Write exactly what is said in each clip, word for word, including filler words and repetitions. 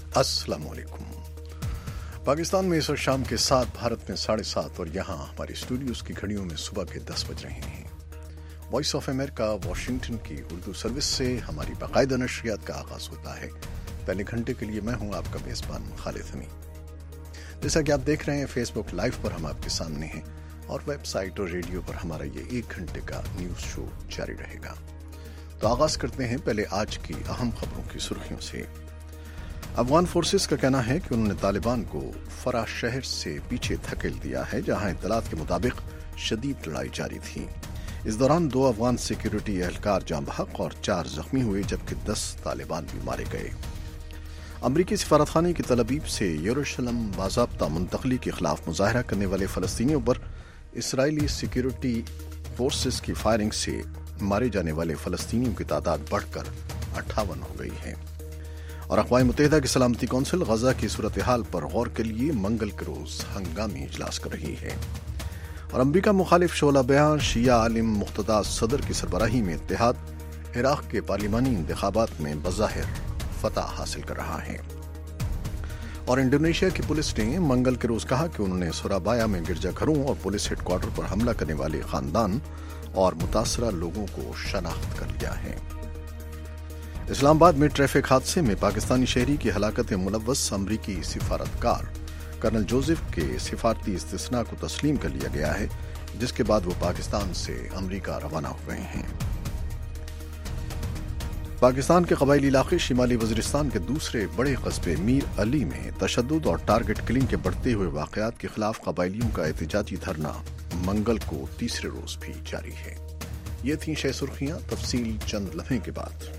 अस्सलाम वालेकुम। पाकिस्तान में इस वक्त शाम के सात, भारत में साढ़े सात और यहाँ हमारे स्टूडियोज़ की घड़ियों में सुबह के दस बज रहे हैं। वॉइस ऑफ अमेरिका वाशिंगटन की उर्दू सर्विस से हमारी बाकायदा नशरियात का आगाज़ होता है। पहले घंटे के लिए मैं हूँ आपका मेज़बान खालिद हमीद। जैसा कि आप देख रहे हैं, फेसबुक लाइव पर हम आपके सामने हैं और वेबसाइट और रेडियो पर हमारा ये एक घंटे का न्यूज़ शो जारी रहेगा। तो आगाज़ करते हैं पहले आज की अहम खबरों की सुर्खियों से। अफगान फोर्सेस का कहना है कि उन्होंने तालिबान को फरा शहर से पीछे धकेल दिया है, जहां इत्तलात के मुताबिक शदीद लड़ाई जारी थी। इस दौरान दो अफगान सिक्योरिटी एहलकार जाँ बहक और चार जख्मी हुए, जबकि दस तालिबान भी मारे गए। अमरीकी सिफारतखाने की तलबीब से यरूशलम बाज़ाब्ता मुंतकली के खिलाफ मुजाहरा करने वाले फ़लस्तीनियों पर इसराइली सिक्योरिटी फोर्सेस की फायरिंग से मारे जाने वाले फ़लस्तीनियों की तादाद बढ़कर अट्ठावन हो गई है। और अक़वाम मुत्तहिदा की सलामती कौंसिल गजा की सूरत हाल पर गौर के लिए मंगल के रोज हंगामी इजलास कर रही है। और अमरीका मुखालिफ शोला बयान शिया आलिम मुख्तदा सदर की सरबराही में इत्तेहाद इराक के पार्लिमानी इंतखाबात में बज़ाहिर फतह हासिल कर रहा है। और इंडोनेशिया की पुलिस ने मंगल के रोज कहा कि उन्होंने सुराबाया में गिरजाघरों और पुलिस हेडक्वार्टर पर हमला करने वाले खानदान और मुतासरा लोगों को शनाख्त कर लिया है। इस्लामाबाद में ट्रैफिक हादसे में पाकिस्तानी शहरी की हलाकत में मुलव्वस अमरीकी सिफारतकार कर्नल जोसेफ के सिफारती इस्तिस्ना को तस्लीम कर लिया गया है, जिसके बाद वो पाकिस्तान से अमरीका रवाना हो गए हैं। पाकिस्तान के कबायली इलाके शिमाली वज़ीरिस्तान के दूसरे बड़े कस्बे मीर अली में तशद्दुद और टारगेट किलिंग के बढ़ते हुए वाक़यात के खिलाफ कबायलियों का एहतजाजी धरना मंगल को तीसरे रोज भी जारी है। ये थी छह सुर्खियां, तफसील चंद लम्हे के बाद।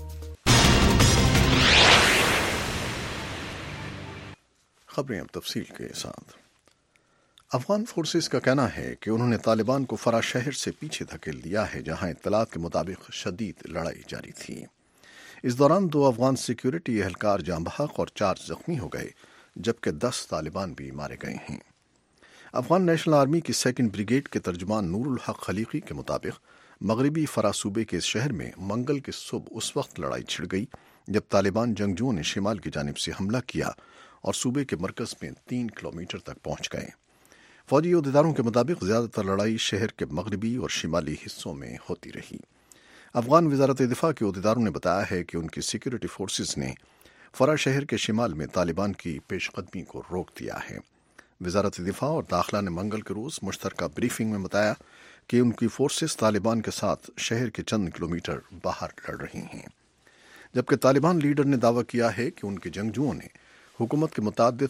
खबरें अब तफसील के साथ। अफगान फोर्सेस का कहना है कि उन्होंने तालिबान को फरा शहर से पीछे धकेल दिया है, जहां इत्तलात के मुताबिक शदीद लड़ाई जारी थी। इस दौरान दो अफगान सिक्योरिटी एहलकार जाँ बहक और चार जख्मी हो गए, जबकि दस तालिबान भी मारे गए हैं। अफगान नेशनल आर्मी की सेकेंड ब्रिगेड के तर्जुमान नूरुल हक खलीकी के मुताबिक मगरबी फरा सूबे के इस शहर में मंगल की सुबह उस वक्त लड़ाई छिड़ गई जब तालिबान जंगजुओं ने शिमाल की जानिब से हमला किया और सूबे के मरकज में तीन किलोमीटर तक पहुंच गए। फौजी अहदेदारों के मुताबिक ज्यादातर लड़ाई शहर के मगरबी और शिमाली हिस्सों में होती रही। अफगान वजारत दिफा के अहदेदारों ने बताया है कि उनकी सिक्योरिटी फोर्सेस ने फरा शहर के शिमाल में तालिबान की पेशकदमी को रोक दिया है। वजारत दिफा और दाखिला ने मंगल के रोज मुश्तरका ब्रीफिंग में बताया कि उनकी फोर्सेस तालिबान के साथ शहर के चंद किलोमीटर बाहर लड़ रही हैं, जबकि तालिबान लीडर ने दावा किया है कि उनके जंगजुओं ने हुकूमत के मुतादिद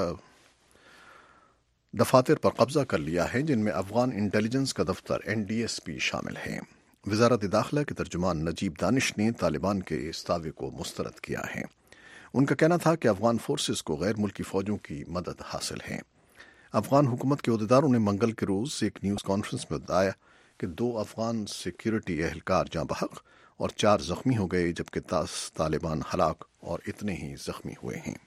दफातर पर कब्जा कर लिया है, जिनमें अफगान इंटेलिजेंस का दफ्तर एन डी एस भी शामिल है। वजारत दाखिला के तर्जुमान नजीब दानिश ने तालिबान के इस दावे को मुस्तरद किया है। उनका कहना था कि अफगान फोर्सेस को गैर मुल्की फौजों की मदद हासिल है। अफगान हुकूमत के अहदेदारों ने मंगल के रोज एक न्यूज़ कॉन्फ्रेंस में बताया कि दो अफगान सिक्योरिटी एहलकार जाँ बहक और चार जख्मी हो गए, जबकि दस तालिबान हलाक और इतने ही जख्मी हुए हैं।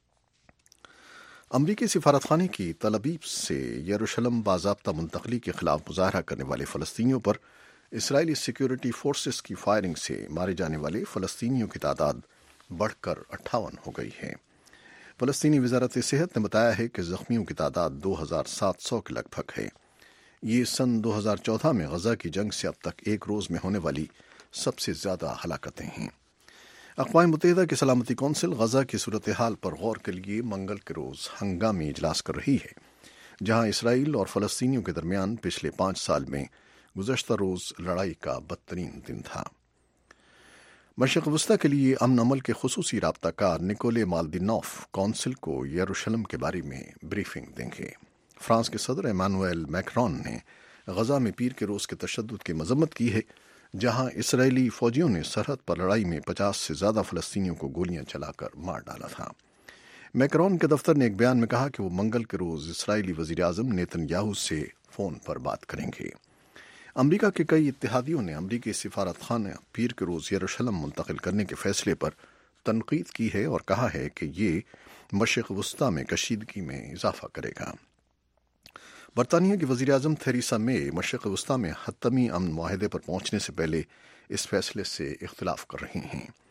अमरीकी सिफारतखाने की तलबीब से यरूशलम बाज़ाब्ता मुंतकली के खिलाफ मुजाहरा करने वाले फ़लस्तीनियों पर इसराइली सिक्योरिटी फोर्सेस की फायरिंग से मारे जाने वाले फ़लस्तीनियों की तादाद बढ़कर अट्ठावन हो गई है। फ़लस्तीनी वज़ारत सेहत ने बताया है कि जख्मियों की तादाद दो हज़ार सात सौ के लगभग है। ये सन दो हज़ार चौदह में गजा की जंग से अब तक एक रोज़ में होने वाली सबसे ज़्यादा हलाकतें हैं। अक़वाम मुत्तहिदा की सलामती कौंसिल गजा की सूरत हाल पर गौर के लिए मंगल के रोज हंगामी इजलास कर रही है, जहां इसराइल और फ़लस्तीनियों के दरमियान पिछले पाँच साल में गुज़श्ता रोज लड़ाई का बदतरीन दिन था। मशरिक़ वस्ता के लिए अमन अमल के खुसूसी राब्ताकार निकोले माल्दिनोफ कौंसिल को यरूशलम के बारे में ब्रीफिंग देंगे। फ्रांस के सदर एमानुएल मैक्रोन ने गजा में पीर के रोज के तशद्दुद की मजम्मत की है, जहां इसराइली फौजियों ने सरहद पर लड़ाई में पचास से ज्यादा फ़लस्तीनियों को गोलियां चलाकर मार डाला था। मैक्रोन के दफ्तर ने एक बयान में कहा कि वो मंगल के रोज इसराइली वज़ीर आज़म नेतन्याहू से फ़ोन पर बात करेंगे। अमरीका के कई इत्तेहादियों ने अमरीकी सिफारतखाना पीर के रोज यरूशलम मुंतकिल करने के फैसले पर तनकीद की है और कहा है कि ये मशरिक़ वस्ता में कशीदगी में इजाफा करेगा। बरतानिया की वज़ीर आज़म थेरेसा मे मशरिक़ वस्ता में हतमी अमन मुआहदे पर पहुंचने से पहले इस फैसले से इख्तिलाफ कर रही हैं।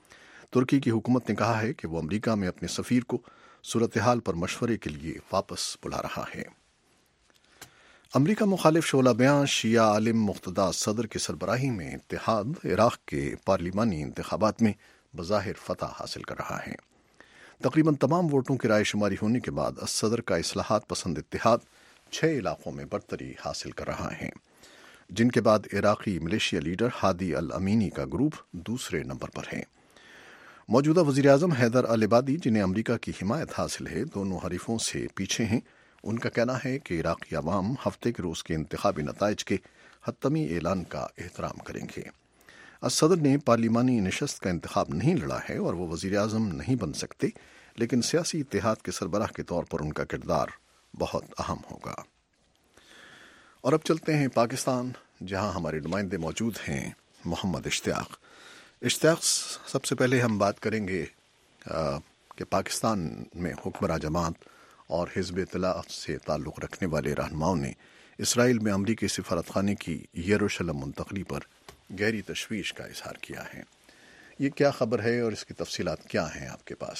ترکی کی حکومت نے کہا ہے کہ وہ امریکہ میں اپنے سفیر کو صورتحال پر مشورے کے لیے واپس بلا رہا ہے۔ امریکہ مخالف شعلہ بیان شیعہ عالم مقتدی صدر کی سربراہی میں اتحاد عراق کے پارلیمانی انتخابات میں بظاہر فتح حاصل کر رہا ہے۔ تقریباً تمام ووٹوں کی رائے شماری ہونے کے بعد صدر کا اصلاحات پسند اتحاد چھ علاقوں میں برتری حاصل کر رہا ہے، جن کے بعد عراقی ملیشیا لیڈر ہادی الامینی کا گروپ دوسرے نمبر پر ہے۔ موجودہ وزیراعظم حیدر العبادی، جنہیں امریکہ کی حمایت حاصل ہے، دونوں حریفوں سے پیچھے ہیں۔ ان کا کہنا ہے کہ عراقی عوام ہفتے کے روز کے انتخابی نتائج کے حتمی اعلان کا احترام کریں گے۔ صدر نے پارلیمانی نشست کا انتخاب نہیں لڑا ہے اور وہ وزیر اعظم نہیں بن سکتے، لیکن سیاسی اتحاد کے سربراہ کے طور پر ان کا کردار بہت اہم ہوگا۔ اور اب چلتے ہیں پاکستان، جہاں ہمارے نمائندے موجود ہیں محمد اشتیاق۔ اشتیاق، سب سے پہلے ہم بات کریں گے کہ پاکستان میں حکمراں جماعت اور حزب اطلاعات سے تعلق رکھنے والے رہنماؤں نے اسرائیل میں امریکی سفارت خانے کی یروشلم منتقلی پر گہری تشویش کا اظہار کیا ہے۔ یہ کیا خبر ہے اور اس کی تفصیلات کیا ہیں آپ کے پاس؟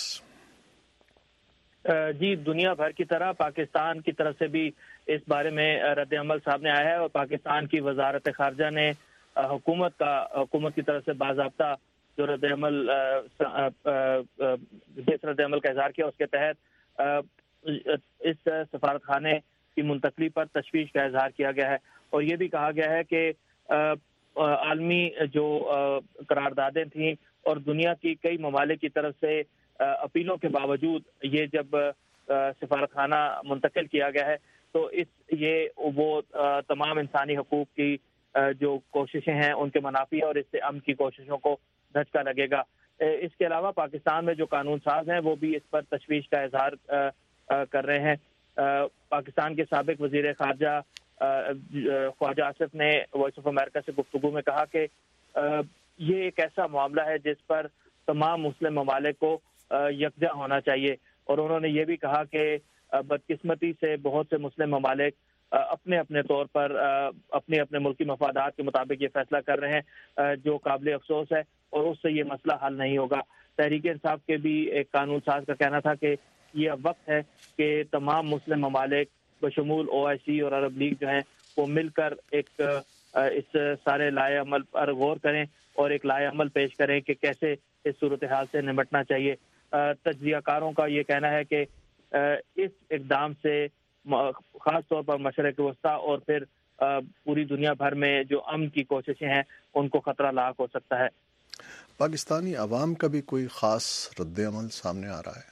جی، دنیا بھر کی طرح پاکستان کی طرف سے بھی اس بارے میں رد عمل سامنے آیا ہے اور پاکستان کی وزارت خارجہ نے حکومت کا حکومت کی طرف سے باضابطہ جو رد عمل جس رد عمل کا اظہار کیا، اس کے تحت اس سفارت خانے کی منتقلی پر تشویش کا اظہار کیا گیا ہے اور یہ بھی کہا گیا ہے کہ عالمی جو قراردادیں تھیں اور دنیا کی کئی ممالک کی طرف سے اپیلوں کے باوجود یہ جب سفارت خانہ منتقل کیا گیا ہے تو اس یہ وہ تمام انسانی حقوق کی جو کوششیں ہیں ان کے منافی اور اس سے امن کی کوششوں کو دھچکا لگے گا۔ اس کے علاوہ پاکستان میں جو قانون ساز ہیں وہ بھی اس پر تشویش کا اظہار کر رہے ہیں۔ پاکستان کے سابق وزیر خارجہ خواجہ آصف نے وائس آف امریکہ سے گفتگو میں کہا کہ یہ ایک ایسا معاملہ ہے جس پر تمام مسلم ممالک کو یکجا ہونا چاہیے، اور انہوں نے یہ بھی کہا کہ بدقسمتی سے بہت سے مسلم ممالک اپنے اپنے طور پر اپنے اپنے ملکی مفادات کے مطابق یہ فیصلہ کر رہے ہیں جو قابل افسوس ہے، اور اس سے یہ مسئلہ حل نہیں ہوگا۔ تحریک انصاف کے بھی ایک قانون ساز کا کہنا تھا کہ یہ اب وقت ہے کہ تمام مسلم ممالک بشمول او آئی سی اور عرب لیگ جو ہیں وہ مل کر ایک اس سارے لائحہ عمل پر غور کریں اور ایک لائحہ عمل پیش کریں کہ کیسے اس صورتحال سے نمٹنا چاہیے۔ تجزیہ کاروں کا یہ کہنا ہے کہ اس اقدام سے خاص طور پر مشرق وسطیٰ اور پھر پوری دنیا بھر میں جو امن کی کوششیں ہیں ان کو خطرہ لاحق ہو سکتا ہے۔ پاکستانی عوام کا بھی کوئی خاص رد عمل سامنے آ رہا ہے؟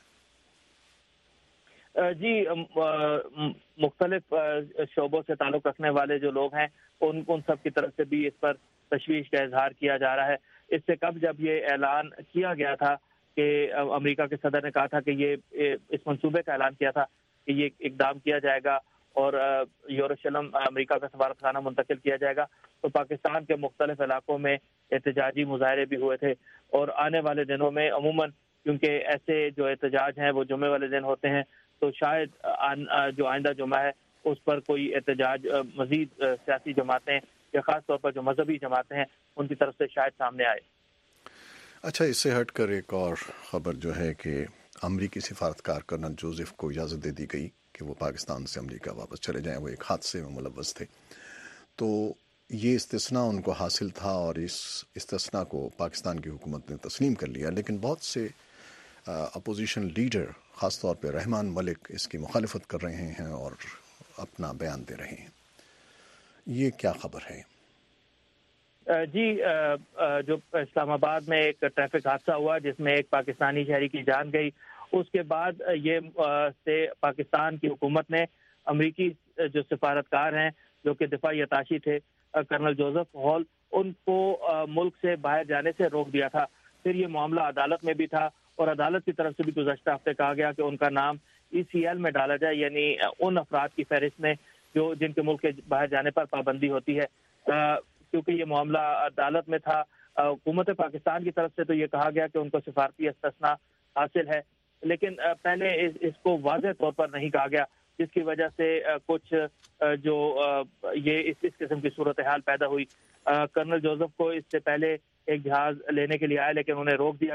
جی، مختلف شعبوں سے تعلق رکھنے والے جو لوگ ہیں ان ان سب کی طرف سے بھی اس پر تشویش کا اظہار کیا جا رہا ہے۔ اس سے قبل جب یہ اعلان کیا گیا تھا کہ امریکہ کے صدر نے کہا تھا کہ یہ اس منصوبے کا اعلان کیا تھا کہ یہ اقدام کیا جائے گا اور یروشلم امریکہ کا سفارت خانہ منتقل کیا جائے گا، تو پاکستان کے مختلف علاقوں میں احتجاجی مظاہرے بھی ہوئے تھے، اور آنے والے دنوں میں عموماً کیونکہ ایسے جو احتجاج ہیں وہ جمعے والے دن ہوتے ہیں تو شاید جو آئندہ جمعہ ہے اس پر کوئی احتجاج مزید سیاسی جماعتیں یا خاص طور پر جو مذہبی جماعتیں ہیں ان کی طرف سے شاید سامنے آئے۔ اچھا، اس سے ہٹ کر ایک اور خبر جو ہے کہ امریکی سفارتکار کرنل جوزف کو اجازت دے دی گئی کہ وہ پاکستان سے امریکہ واپس چلے جائیں۔ وہ ایک حادثے میں ملوث تھے، تو یہ استثناء ان کو حاصل تھا اور اس استثناء کو پاکستان کی حکومت نے تسلیم کر لیا، لیکن بہت سے اپوزیشن لیڈر خاص طور پہ رحمان ملک اس کی مخالفت کر رہے ہیں اور اپنا بیان دے رہے ہیں۔ یہ کیا خبر ہے؟ جی، جو اسلام آباد میں ایک ٹریفک حادثہ ہوا جس میں ایک پاکستانی شہری کی جان گئی، اس کے بعد یہ سے پاکستان کی حکومت نے امریکی جو سفارتکار ہیں جو کہ دفاعی اتاشی تھے کرنل جوزف ہال، ان کو ملک سے باہر جانے سے روک دیا تھا۔ پھر یہ معاملہ عدالت میں بھی تھا اور عدالت کی طرف سے بھی گزشتہ ہفتے کہا گیا کہ ان کا نام ای سی ایل میں ڈالا جائے، یعنی ان افراد کی فہرست میں جو جن کے ملک کے باہر جانے پر پابندی ہوتی ہے۔ کیونکہ یہ معاملہ عدالت میں تھا، حکومت پاکستان کی طرف سے تو یہ کہا گیا کہ ان کو سفارتی استثناء حاصل ہے، لیکن پہلے اس کو واضح طور پر نہیں کہا گیا، جس کی وجہ سے کچھ جو یہ اس اس قسم کی صورتحال پیدا ہوئی۔ کرنل جوزف کو اس سے پہلے ایک جہاز لینے کے لیے آیا لیکن انہیں روک دیا گیا،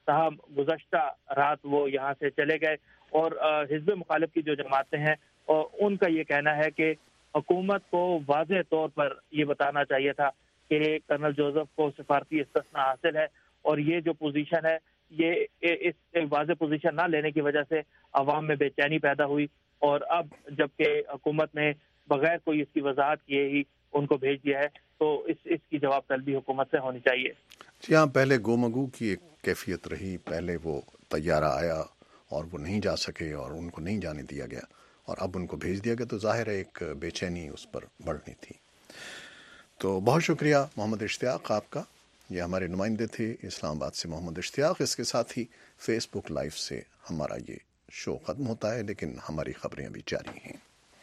تاہم گزشتہ رات وہ یہاں سے چلے گئے. اور حزب مخالف کی جو جماعتیں ہیں ان کا یہ کہنا ہے کہ حکومت کو واضح طور پر یہ بتانا چاہیے تھا کہ کرنل جوزف کو سفارتی استثناء حاصل ہے, اور یہ جو پوزیشن ہے یہ اس واضح پوزیشن نہ لینے کی وجہ سے عوام میں بے چینی پیدا ہوئی, اور اب جبکہ حکومت نے بغیر کوئی اس کی وضاحت کیے ہی ان کو بھیج دیا ہے تو اس اس کی جواب طلبی حکومت سے ہونی چاہیے. جی ہاں, پہلے گومگو کی ایک کیفیت رہی, پہلے وہ طیارہ آیا اور وہ نہیں جا سکے اور ان کو نہیں جانے دیا گیا, اور اب ان کو بھیج دیا گیا تو ظاہر ہے ایک بے چینی اس پر بڑھنی تھی. تو بہت شکریہ محمد اشتیاق آپ کا, یہ ہمارے نمائندے تھے اسلام آباد سے محمد اشتیاق. اس کے ساتھ ہی فیس بک لائیو سے ہمارا یہ شو ختم ہوتا ہے, لیکن ہماری خبریں ابھی جاری ہیں.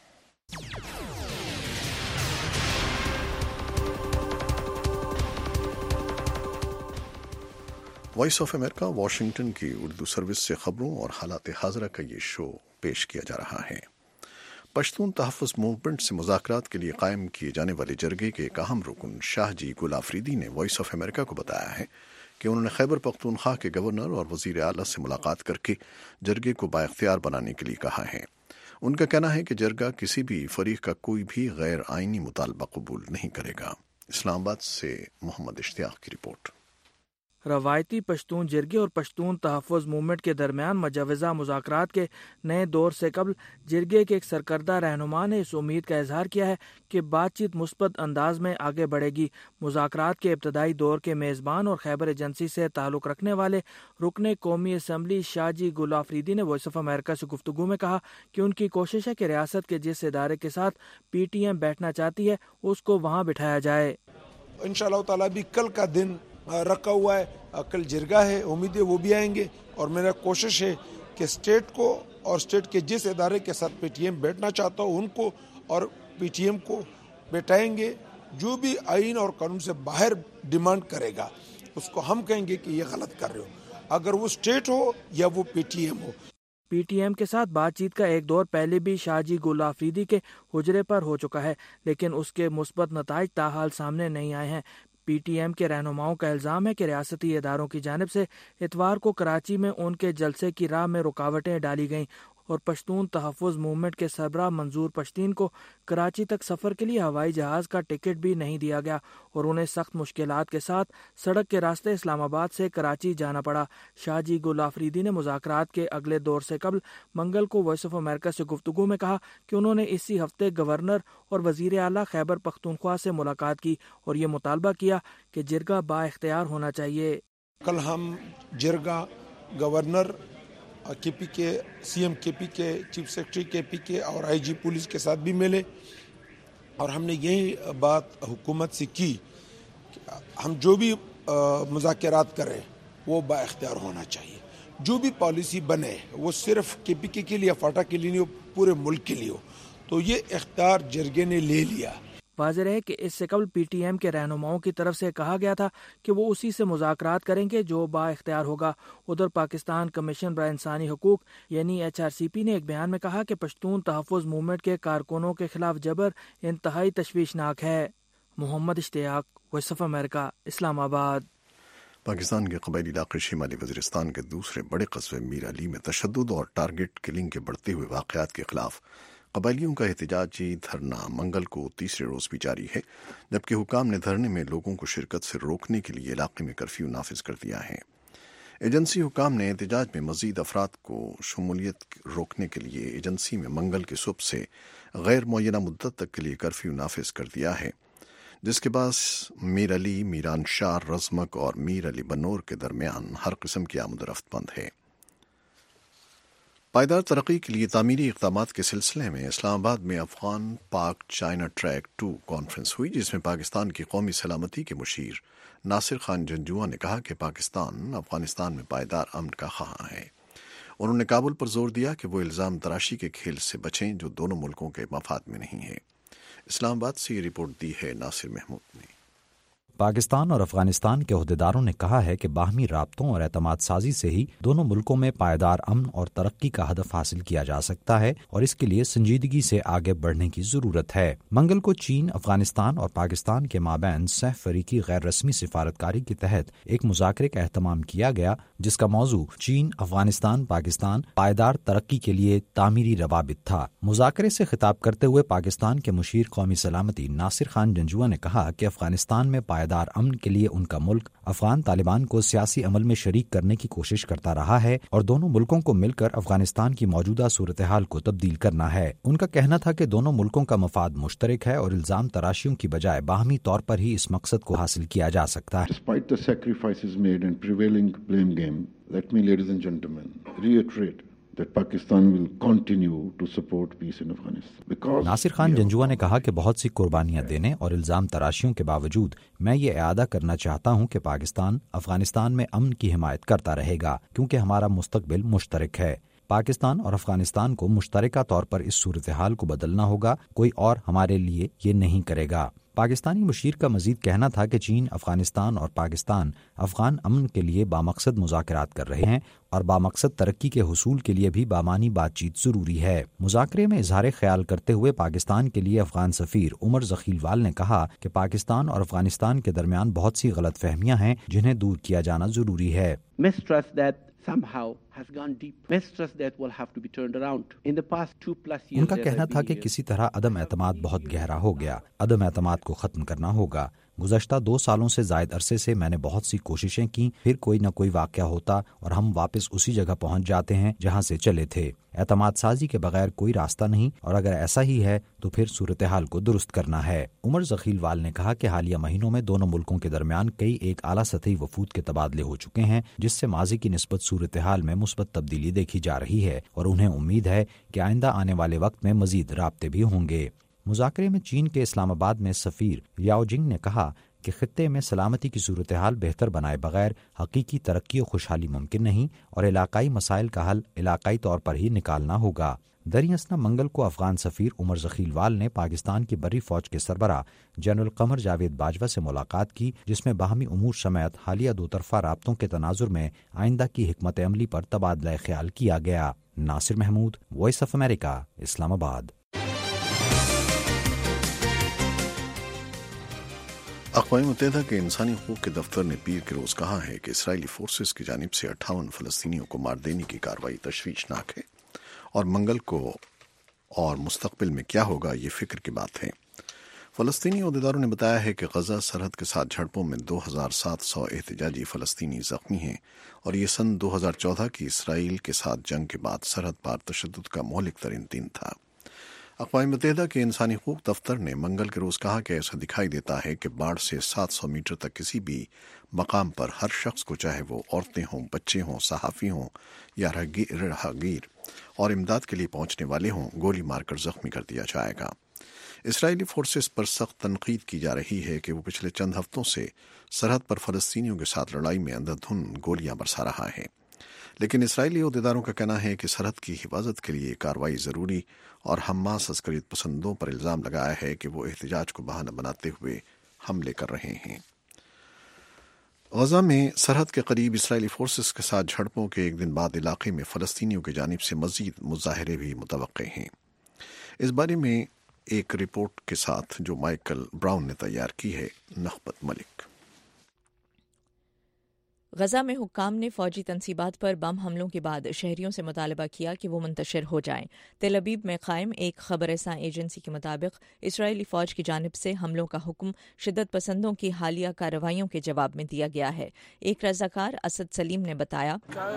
وائس آف امریکہ واشنگٹن کی اردو سروس سے خبروں اور حالات حاضرہ کا یہ شو پیش کیا جا رہا ہے. پشتون تحفظ موومنٹ سے مذاکرات کے لیے قائم کیے جانے والے جرگے کے ایک اہم رکن شاہ جی گل آفریدی نے وائس آف امریکہ کو بتایا ہے کہ انہوں نے خیبر پختونخوا کے گورنر اور وزیر اعلیٰ سے ملاقات کر کے جرگے کو بااختیار بنانے کے لیے کہا ہے. ان کا کہنا ہے کہ جرگہ کسی بھی فریق کا کوئی بھی غیر آئینی مطالبہ قبول نہیں کرے گا. اسلام آباد سے محمد اشتیاق کی رپورٹ. روایتی پشتون جرگے اور پشتون تحفظ موومنٹ کے درمیان مجوزہ مذاکرات کے نئے دور سے قبل جرگے کے ایک سرکردہ رہنما نے اس امید کا اظہار کیا ہے کہ بات چیت مثبت انداز میں آگے بڑھے گی. مذاکرات کے ابتدائی دور کے میزبان اور خیبر ایجنسی سے تعلق رکھنے والے رکن قومی اسمبلی شاہ جی گل آفریدی نے وائس آف امریکہ سے گفتگو میں کہا کہ ان کی کوشش ہے کہ ریاست کے جس ادارے کے ساتھ پی ٹی ایم بیٹھنا چاہتی ہے اس کو وہاں بٹھایا جائے. انشاءاللہ تعالیٰ بھی کل کا دن رکھا ہوا ہے, کل جرگہ ہے, امید ہے وہ بھی آئیں گے, اور میرا کوشش ہے کہ اسٹیٹ کو اور اسٹیٹ کے جس ادارے کے ساتھ پی ٹی ایم بیٹھنا چاہتا ہو ان کو اور پی ٹی ایم کو بیٹھائیں گے. جو بھی آئین اور قانون سے باہر ڈیمانڈ کرے گا اس کو ہم کہیں گے کہ یہ غلط کر رہے ہو, اگر وہ اسٹیٹ ہو یا وہ پی ٹی ایم ہو. پی ٹی ایم کے ساتھ بات چیت کا ایک دور پہلے بھی شاہ جی گل آفریدی کے حجرے پر ہو چکا ہے, لیکن اس کے مثبت نتائج تاحال سامنے نہیں آئے ہیں. پی ٹی ایم کے رہنماؤں کا الزام ہے کہ ریاستی اداروں کی جانب سے اتوار کو کراچی میں ان کے جلسے کی راہ میں رکاوٹیں ڈالی گئیں, اور پشتون تحفظ موومنٹ کے سربراہ منظور پشتین کو کراچی تک سفر کے لیے ہوائی جہاز کا ٹکٹ بھی نہیں دیا گیا, اور انہیں سخت مشکلات کے ساتھ سڑک کے راستے اسلام آباد سے کراچی جانا پڑا. شاہ جی گل آفریدی نے مذاکرات کے اگلے دور سے قبل منگل کو وائس آف امریکہ سے گفتگو میں کہا کہ انہوں نے اسی ہفتے گورنر اور وزیر اعلیٰ خیبر پختونخوا سے ملاقات کی اور یہ مطالبہ کیا کہ جرگہ با اختیار ہونا چاہیے. کل ہم جرگہ, گورنر کے پی کے, سی ایم کے پی کے, چیف سیکرٹری کے پی کے اور آئی جی پولیس کے ساتھ بھی ملے, اور ہم نے یہی بات حکومت سے کی کہ ہم جو بھی مذاکرات کریں وہ با اختیار ہونا چاہیے. جو بھی پالیسی بنے وہ صرف کے پی کے کے لیے, فاٹا کے لیے نہیں ہو, پورے ملک کے لیے ہو. تو یہ اختیار جرگے نے لے لیا. واضح ہے کہ اس سے قبل پی ٹی ایم کے رہنماؤں کی طرف سے کہا گیا تھا کہ وہ اسی سے مذاکرات کریں گے جو با اختیار ہوگا. ادھر پاکستان کمیشن برائے انسانی حقوق یعنی ایچ آر سی پی نے ایک بیان میں کہا کہ پشتون تحفظ موومنٹ کے کارکنوں کے خلاف جبر انتہائی تشویشناک ہے. محمد اشتیاق, وائس آف امریکہ, اسلام آباد. پاکستان کے قبائلی علاقے شمالی وزیرستان کے دوسرے بڑے قصبے میر علی میں تشدد اور ٹارگٹ کلنگ کے بڑھتے ہوئے واقعات کے خلاف قبائلیوں کا احتجاجی دھرنا منگل کو تیسرے روز بھی جاری ہے, جبکہ حکام نے دھرنے میں لوگوں کو شرکت سے روکنے کے لیے علاقے میں کرفیو نافذ کر دیا ہے. ایجنسی حکام نے احتجاج میں مزید افراد کو شمولیت روکنے کے لیے ایجنسی میں منگل کی صبح سے غیر معینہ مدت تک کے لیے کرفیو نافذ کر دیا ہے, جس کے بعد میر علی, میران شار, رزمک اور میر علی بنور کے درمیان ہر قسم کی آمد و رفت بند ہے. پائیدار ترقی کے لیے تعمیری اقدامات کے سلسلے میں اسلام آباد میں افغان پاک چائنا ٹریک ٹو کانفرنس ہوئی, جس میں پاکستان کی قومی سلامتی کے مشیر ناصر خان جنجوعہ نے کہا کہ پاکستان افغانستان میں پائیدار امن کا خواہاں ہے. انہوں نے کابل پر زور دیا کہ وہ الزام تراشی کے کھیل سے بچیں جو دونوں ملکوں کے مفاد میں نہیں ہے. اسلام آباد سے یہ رپورٹ دی ہے ناصر محمود نے. پاکستان اور افغانستان کے عہدیداروں نے کہا ہے کہ باہمی رابطوں اور اعتماد سازی سے ہی دونوں ملکوں میں پائیدار امن اور ترقی کا ہدف حاصل کیا جا سکتا ہے, اور اس کے لیے سنجیدگی سے آگے بڑھنے کی ضرورت ہے. منگل کو چین, افغانستان اور پاکستان کے مابین سہ فریقی غیر رسمی سفارتکاری کے تحت ایک مذاکرے کا اہتمام کیا گیا, جس کا موضوع چین افغانستان پاکستان پائیدار ترقی کے لیے تعمیری روابط تھا۔ مذاکرے سے خطاب کرتے ہوئے پاکستان کے مشیر قومی سلامتی ناصر خان جنجوعہ نے کہا کہ افغانستان میں پائیدار امن کے لیے ان کا ملک افغان طالبان کو سیاسی عمل میں شریک کرنے کی کوشش کرتا رہا ہے اور دونوں ملکوں کو مل کر افغانستان کی موجودہ صورتحال کو تبدیل کرنا ہے۔ ان کا کہنا تھا کہ دونوں ملکوں کا مفاد مشترک ہے اور الزام تراشیوں کی بجائے باہمی طور پر ہی اس مقصد کو حاصل کیا جا سکتا ہے۔ Despite the sacrifices made and prevailing blame game, let me, ladies and gentlemen, reiterate that Pakistan will continue to support peace in Afghanistan. Nasir Khan Janjua نے کہا کہ بہت سی قربانیاں دینے اور الزام تراشیوں کے باوجود میں یہ اعادہ کرنا چاہتا ہوں کہ پاکستان افغانستان میں امن کی حمایت کرتا رہے گا کیونکہ ہمارا مستقبل مشترک ہے۔ پاکستان اور افغانستان کو مشترکہ طور پر اس صورتحال کو بدلنا ہوگا، کوئی اور ہمارے لیے یہ نہیں کرے گا۔ پاکستانی مشیر کا مزید کہنا تھا کہ چین افغانستان اور پاکستان افغان امن کے لیے بامقصد مذاکرات کر رہے ہیں اور بامقصد ترقی کے حصول کے لیے بھی بامانی بات چیت ضروری ہے۔ مذاکرے میں اظہار خیال کرتے ہوئے پاکستان کے لیے افغان سفیر عمر ذخیلوال نے کہا کہ پاکستان اور افغانستان کے درمیان بہت سی غلط فہمیاں ہیں جنہیں دور کیا جانا ضروری ہے۔ ان کا کہنا تھا کہ کسی طرح عدم اعتماد بہت گہرا ہو گیا، عدم اعتماد کو ختم کرنا ہوگا۔ گزشتہ دو سالوں سے زائد عرصے سے میں نے بہت سی کوششیں کی، پھر کوئی نہ کوئی واقعہ ہوتا اور ہم واپس اسی جگہ پہنچ جاتے ہیں جہاں سے چلے تھے۔ اعتماد سازی کے بغیر کوئی راستہ نہیں اور اگر ایسا ہی ہے تو پھر صورتحال کو درست کرنا ہے۔ عمر ذخیلوال نے کہا کہ حالیہ مہینوں میں دونوں ملکوں کے درمیان کئی ایک اعلیٰ سطحی وفود کے تبادلے ہو چکے ہیں جس سے ماضی کی نسبت صورتحال میں مثبت تبدیلی دیکھی جا رہی ہے اور انہیں امید ہے کہ آئندہ آنے والے وقت میں مزید رابطے بھی ہوں گے۔ مذاکرے میں چین کے اسلام آباد میں سفیر یاؤ جنگ نے کہا کہ خطے میں سلامتی کی صورتحال بہتر بنائے بغیر حقیقی ترقی و خوشحالی ممکن نہیں اور علاقائی مسائل کا حل علاقائی طور پر ہی نکالنا ہوگا۔ دریں اثنا منگل کو افغان سفیر عمر ذخیلوال نے پاکستان کی بری فوج کے سربراہ جنرل قمر جاوید باجوہ سے ملاقات کی جس میں باہمی امور سمیت حالیہ دو طرفہ رابطوں کے تناظر میں آئندہ کی حکمت عملی پر تبادلہ خیال کیا گیا۔ Nasir Mahmood, voice of America, Islamabad. اقوام متحدہ کے انسانی حقوق کے دفتر نے پیر کے روز کہا ہے کہ اسرائیلی فورسز کی جانب سے اٹھاون فلسطینیوں کو مار دینے کی کارروائی تشویشناک ہے اور منگل کو اور مستقبل میں کیا ہوگا یہ فکر کی بات ہے۔ فلسطینی عہدیداروں نے بتایا ہے کہ غزہ سرحد کے ساتھ جھڑپوں میں دو ہزار سات سو احتجاجی فلسطینی زخمی ہیں اور یہ سن دو ہزار چودہ کی اسرائیل کے ساتھ جنگ کے بعد سرحد پار تشدد کا مہلک ترین دن تھا۔ اقوام متحدہ کے انسانی حقوق دفتر نے منگل کے روز کہا کہ ایسا دکھائی دیتا ہے کہ باڑھ سے سات سو میٹر تک کسی بھی مقام پر ہر شخص کو، چاہے وہ عورتیں ہوں، بچے ہوں، صحافی ہوں یا راہگیر اور امداد کے لیے پہنچنے والے ہوں، گولی مار کر زخمی کر دیا جائے گا۔ اسرائیلی فورسز پر سخت تنقید کی جا رہی ہے کہ وہ پچھلے چند ہفتوں سے سرحد پر فلسطینیوں کے ساتھ لڑائی میں اندھا دھند گولیاں برسا رہا ہے، لیکن اسرائیلی عہدیداروں کا کہنا ہے کہ سرحد کی حفاظت کے لیے کارروائی ضروری اور حماس عسکریت پسندوں پر الزام لگایا ہے کہ وہ احتجاج کو بہانہ بناتے ہوئے حملے کر رہے ہیں۔ غزہ میں سرحد کے قریب اسرائیلی فورسز کے ساتھ جھڑپوں کے ایک دن بعد علاقے میں فلسطینیوں کی جانب سے مزید مظاہرے بھی متوقع ہیں۔ اس بارے میں ایک رپورٹ کے ساتھ جو مائیکل براؤن نے تیار کی ہے، نخبت ملک۔ غزہ میں حکام نے فوجی تنصیبات پر بم حملوں کے بعد شہریوں سے مطالبہ کیا کہ وہ منتشر ہو جائیں۔ تل ابیب میں قائم ایک خبر رساں ایجنسی کے مطابق اسرائیلی فوج کی جانب سے حملوں کا حکم شدت پسندوں کی حالیہ کارروائیوں کے جواب میں دیا گیا ہے۔ ایک رضاکار اسد سلیم نے بتایا،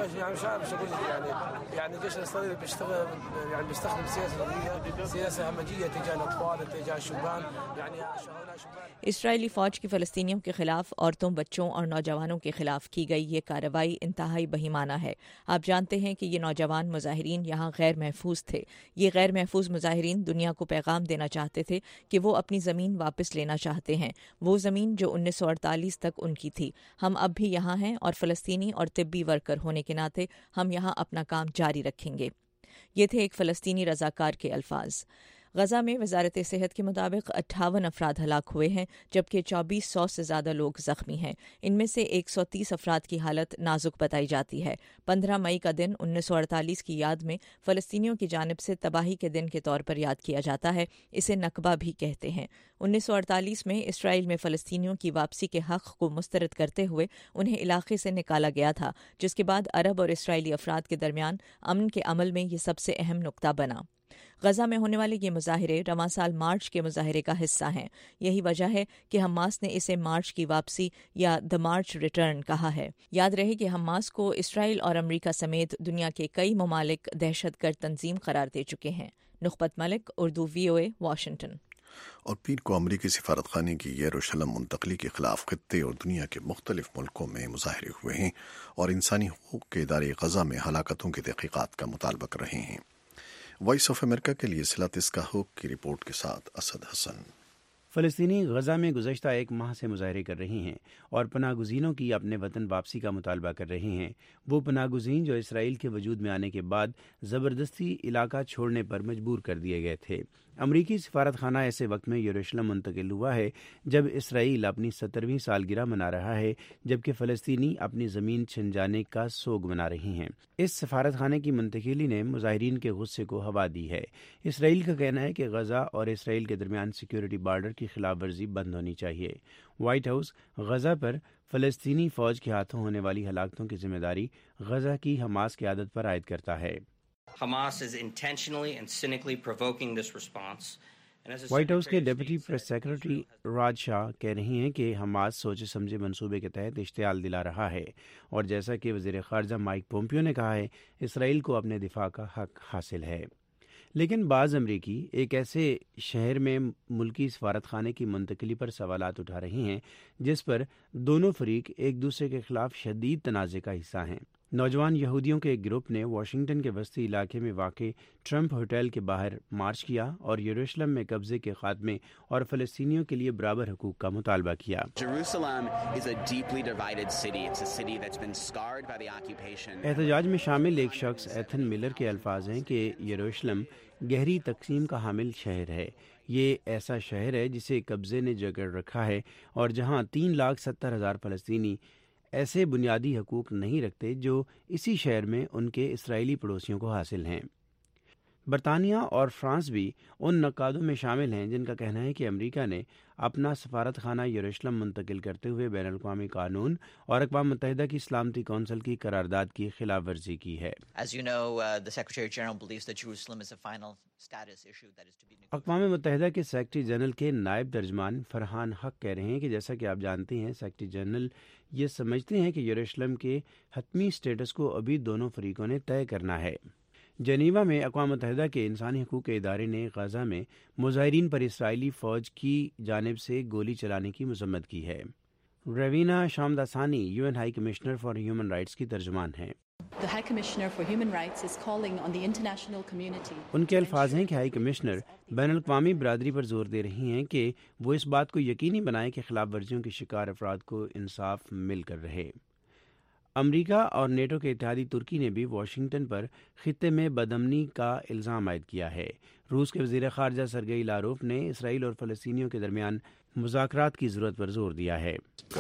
اسرائیلی فوج کی فلسطینیوں کے خلاف عورتوں، بچوں اور نوجوانوں کے خلاف کی گئی یہ کارروائی انتہائی بہیمانہ ہے۔ آپ جانتے ہیں کہ یہ نوجوان مظاہرین یہاں غیر محفوظ تھے۔ یہ غیر محفوظ مظاہرین دنیا کو پیغام دینا چاہتے تھے کہ وہ اپنی زمین واپس لینا چاہتے ہیں، وہ زمین جو انیس سو اڑتالیس تک ان کی تھی۔ ہم اب بھی یہاں ہیں اور فلسطینی اور طبی ورکر ہونے کے ناطے ہم یہاں اپنا کام جاری رکھیں گے۔ یہ تھے ایک فلسطینی رضاکار کے الفاظ۔ غزہ میں وزارت صحت کے مطابق اٹھاون افراد ہلاک ہوئے ہیں جبکہ چوبیس سو سے زیادہ لوگ زخمی ہیں۔ ان میں سے ایک سو تیس افراد کی حالت نازک بتائی جاتی ہے۔ پندرہ مئی کا دن انیس سو اڑتالیس کی یاد میں فلسطینیوں کی جانب سے تباہی کے دن کے طور پر یاد کیا جاتا ہے، اسے نکبہ بھی کہتے ہیں۔ انیس سو اڑتالیس میں اسرائیل میں فلسطینیوں کی واپسی کے حق کو مسترد کرتے ہوئے انہیں علاقے سے نکالا گیا تھا، جس کے بعد عرب اور اسرائیلی افراد کے درمیان امن کے عمل میں یہ سب سے اہم نقطہ بنا۔ غزہ میں ہونے والے یہ مظاہرے رواں سال مارچ کے مظاہرے کا حصہ ہیں۔ یہی وجہ ہے کہ حماس نے اسے مارچ کی واپسی یا دی مارچ ریٹرن کہا ہے۔ یاد رہے کہ حماس کو اسرائیل اور امریکہ سمیت دنیا کے کئی ممالک دہشت گرد تنظیم قرار دے چکے ہیں۔ Nakhbat Malik, Urdu V O A, Washington. اور پیر کو امریکی سفارت خانے کی یروشلم منتقلی کے خلاف خطے اور دنیا کے مختلف ملکوں میں مظاہرے ہوئے ہیں اور انسانی حقوق کے ادارے غزہ میں ہلاکتوں کی تحقیقات کا مطالبہ کر رہے ہیں۔ وائس آف امریکہ کے لیے صلات اسکاہوک کی رپورٹ کے ساتھ اسد حسن۔ فلسطینی غزہ میں گزشتہ ایک ماہ سے مظاہرے کر رہے ہیں اور پناہ گزینوں کی اپنے وطن واپسی کا مطالبہ کر رہے ہیں۔ وہ پناہ گزین جو اسرائیل کے وجود میں آنے کے بعد زبردستی علاقہ چھوڑنے پر مجبور کر دیے گئے تھے۔ امریکی سفارت خانہ ایسے وقت میں یروشلم منتقل ہوا ہے جب اسرائیل اپنی سترویں سالگرہ منا رہا ہے، جبکہ فلسطینی اپنی زمین چھن جانے کا سوگ منا رہی ہیں۔ اس سفارت خانے کی منتقلی نے مظاہرین کے غصے کو ہوا دی ہے۔ اسرائیل کا کہنا ہے کہ غزہ اور اسرائیل کے درمیان سیکیورٹی بارڈر کی خلاف ورزی بند ہونی چاہیے۔ وائٹ ہاؤس غزہ پر فلسطینی فوج کے ہاتھوں ہونے والی ہلاکتوں کی ذمہ داری غزہ کی حماس قیادت پر عائد کرتا ہے۔ وائٹ ہاؤس کے deputy press secretary Raj Shah کہہ رہی ہیں کہ حماس سوچے سمجھے منصوبے کے تحت اشتعال دلا رہا ہے، اور جیسا کہ وزیر خارجہ مائک پومپیو نے کہا ہے، اسرائیل کو اپنے دفاع کا حق حاصل ہے۔ لیکن بعض امریکی ایک ایسے شہر میں ملکی سفارت خانے کی منتقلی پر سوالات اٹھا رہے ہیں جس پر دونوں فریق ایک دوسرے کے خلاف شدید تنازع کا حصہ ہیں۔ نوجوان یہودیوں کے ایک گروپ نے واشنگٹن کے وسطی علاقے میں واقع ٹرمپ ہوٹل کے باہر مارچ کیا اور یروشلم میں قبضے کے خاتمے اور فلسطینیوں کے لیے برابر حقوق کا مطالبہ کیا۔ احتجاج میں شامل ایک شخص ایتھن ملر کے الفاظ ہیں کہ یروشلم گہری تقسیم کا حامل شہر ہے۔ یہ ایسا شہر ہے جسے قبضے نے جکڑ رکھا ہے اور جہاں تین لاکھ ستر ہزار فلسطینی ایسے بنیادی حقوق نہیں رکھتے جو اسی شہر میں ان کے اسرائیلی پڑوسیوں کو حاصل ہیں۔ برطانیہ اور فرانس بھی ان نقادوں میں شامل ہیں جن کا کہنا ہے کہ امریکہ نے اپنا سفارت خانہ یروشلم منتقل کرتے ہوئے بین الاقوامی قانون اور اقوام متحدہ کی سلامتی کونسل کی قرارداد کی خلاف ورزی کی ہے۔ اقوام متحدہ کے سیکرٹری جنرل کے نائب ترجمان فرحان حق کہہ رہے ہیں کہ جیسا کہ آپ جانتے ہیں، سیکرٹری جنرل یہ سمجھتے ہیں کہ یروشلم کے حتمی اسٹیٹس کو ابھی دونوں فریقوں نے طے کرنا ہے۔ جنیوا میں اقوام متحدہ کے انسانی حقوق کے ادارے نے غزہ میں مظاہرین پر اسرائیلی فوج کی جانب سے گولی چلانے کی مذمت کی ہے۔ Ravina Shamdasani U N high commissioner for human rights کی ترجمان ہیں۔ ان کے الفاظ ہیں کہ ہائی کمشنر بین الاقوامی برادری پر زور دے رہی ہیں کہ وہ اس بات کو یقینی بنائے کہ خلاف ورزیوں کے شکار افراد کو انصاف مل کر رہے۔ امریکہ اور نیٹو کے اتحادی ترکی نے بھی واشنگٹن پر خطے میں بدامنی کا الزام عائد کیا ہے۔ روس کے وزیر خارجہ سرگئی لاروف نے اسرائیل اور فلسطینیوں کے درمیان مذاکرات کی ضرورت پر زور دیا ہے۔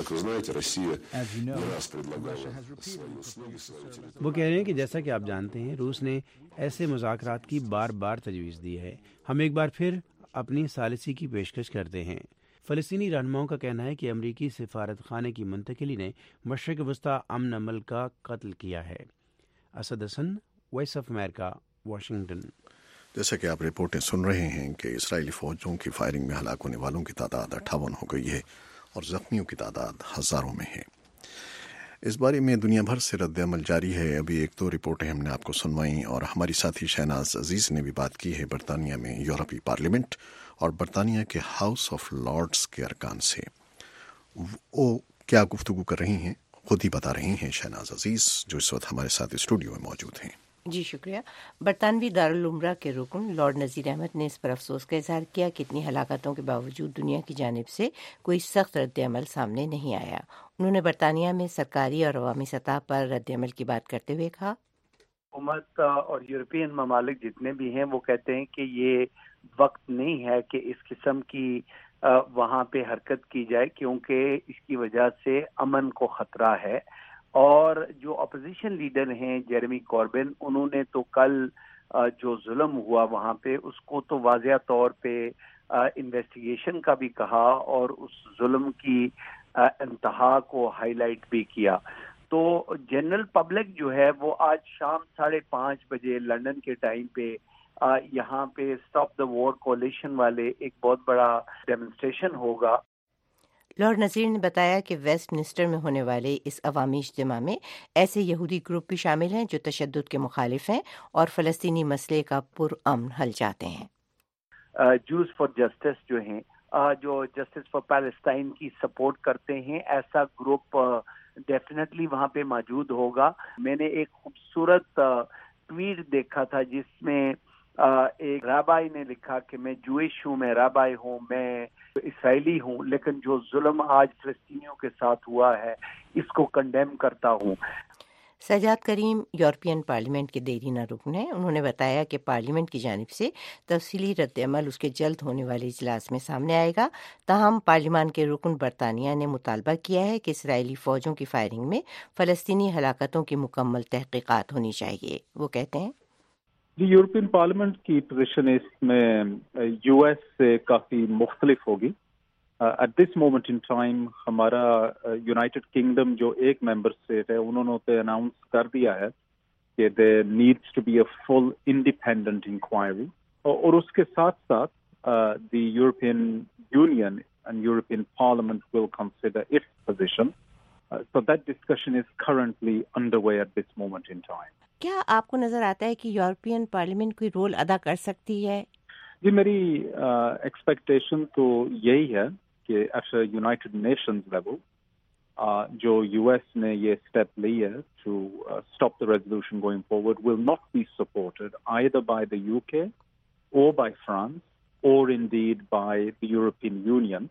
وہ کہہ رہے ہیں کہ جیسا کہ آپ جانتے ہیں، روس نے ایسے مذاکرات کی بار بار تجویز دی ہے۔ ہم ایک بار پھر اپنی ثالثی کی پیشکش کرتے ہیں۔ فلسطینی رہنماؤں کا کہنا ہے کہ امریکی سفارت خانے کی منتقلی نے مشرق وسطی امن عمل کا قتل کیا ہے۔ Asad Hasan, voice of America, Washington. جیسا کہ آپ رپورٹیں سن رہے ہیں کہ اسرائیلی فوجوں کی فائرنگ میں ہلاک ہونے والوں کی تعداد اٹھاون ہو گئی ہے اور زخمیوں کی تعداد ہزاروں میں ہے۔ اس بارے میں دنیا بھر سے رد عمل جاری ہے۔ ابھی ایک دو رپورٹیں ہم نے آپ کو سنوائیں اور ہماری ساتھی شہناز عزیز نے بھی بات کی ہے برطانیہ میں یورپی پارلیمنٹ اور برطانیہ کے ہاؤس آف لارڈز کے ارکان سے۔ وہ کیا گفتگو کر رہی ہیں خود ہی بتا رہی ہیں شہناز عزیز، جو اس وقت ہمارے ساتھ اسٹوڈیو میں موجود ہیں۔ جی شکریہ۔ برطانوی دارالعمرہ کے رکن لارڈ نذیر احمد نے اس پر افسوس کا اظہار کیا کہ اتنی ہلاکتوں کے باوجود دنیا کی جانب سے کوئی سخت رد عمل سامنے نہیں آیا۔ انہوں نے برطانیہ میں سرکاری اور عوامی سطح پر رد عمل کی بات کرتے ہوئے کہا، حکومت اور یورپین ممالک جتنے بھی ہیں وہ کہتے ہیں کہ یہ وقت نہیں ہے کہ اس قسم کی وہاں پہ حرکت کی جائے، کیونکہ اس کی وجہ سے امن کو خطرہ ہے. اور جو اپوزیشن لیڈر ہیں جیریمی کوربن، انہوں نے تو کل جو ظلم ہوا وہاں پہ اس کو تو واضح طور پہ انویسٹیگیشن کا بھی کہا اور اس ظلم کی انتہا کو ہائی لائٹ بھی کیا. تو جنرل پبلک جو ہے وہ آج شام ساڑھے پانچ بجے لندن کے ٹائم پہ یہاں پہ اسٹاپ دا وار کولیشن والے ایک بہت بڑا ڈیمونسٹریشن ہوگا. لارڈ نذیر نے بتایا کہ ویسٹ منسٹر میں ہونے والے اس عوامی اجتماع میں ایسے یہودی گروپ بھی شامل ہیں جو تشدد کے مخالف ہیں اور فلسطینی مسئلے کا پرامن حل چاہتے ہیں. جوز فار جسٹس جو ہیں، جو جسٹس فار پیلسٹائن کی سپورٹ کرتے ہیں، ایسا گروپ ڈیفینیٹلی وہاں پہ موجود ہوگا. میں نے ایک خوبصورت ٹویٹ دیکھا تھا جس میں ایک رابائی نے لکھا کہ میں جوئش ہوں، میں رابائی ہوں، میں اسرائیلی ہوں، لیکن جو ظلم آج فلسطینیوں کے ساتھ ہوا ہے اس کو کنڈیم کرتا ہوں. سجاد کریم یورپین پارلیمنٹ کے دیرینہ رکن ہیں. انہوں نے بتایا کہ پارلیمنٹ کی جانب سے تفصیلی رد عمل اس کے جلد ہونے والے اجلاس میں سامنے آئے گا. تاہم پارلیمان کے رکن برطانیہ نے مطالبہ کیا ہے کہ اسرائیلی فوجوں کی فائرنگ میں فلسطینی ہلاکتوں کی مکمل تحقیقات ہونی چاہیے. وہ کہتے ہیں جی یورپین پارلیمنٹ کی پوزیشن اس میں یو ایس سے کافی مختلف ہوگی. At this moment in time ہمارا یونائٹڈ کنگڈم جو ایک ممبر اسٹیٹ ہے انہوں نے تو اناؤنس کر دیا ہے کہ there needs to be a full independent inquiry, اور اس کے ساتھ ساتھ the European Union and European parliament will consider its position. So that discussion is currently under way at this moment in time. کیا آپ کو نظر آتا ہے کہ یورپین پارلیمنٹ کوئی رول ادا کر سکتی ہے؟ جی میری ایکسپیکٹیشن تو یہی ہے کہ at a United Nations level جو یو ایس نے یہ اسٹیپ لی ہے to stop the resolution going forward will not be supported either by the U K اور بائی فرانس اور indeed by the European Union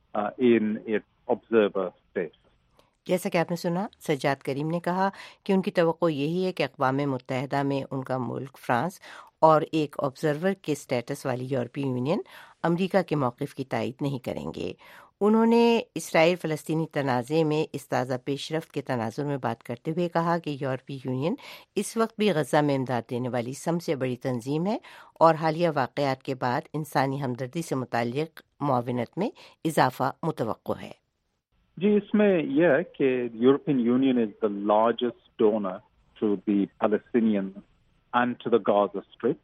in its observer state. جیسا کہ آپ نے سنا، سجاد کریم نے کہا کہ ان کی توقع یہی ہے کہ اقوام متحدہ میں ان کا ملک فرانس اور ایک آبزرور کے سٹیٹس والی یورپی یونین امریکہ کے موقف کی تائید نہیں کریں گے. انہوں نے اسرائیل فلسطینی تنازع میں اس تازہ پیش رفت کے تناظر میں بات کرتے ہوئے کہا کہ یورپی یونین اس وقت بھی غزہ میں امداد دینے والی سب سے بڑی تنظیم ہے اور حالیہ واقعات کے بعد انسانی ہمدردی سے متعلق معاونت میں اضافہ متوقع ہے. جی اس میں یہ ہے کہ European Union is the largest donor to the Palestinian and to the Gaza strip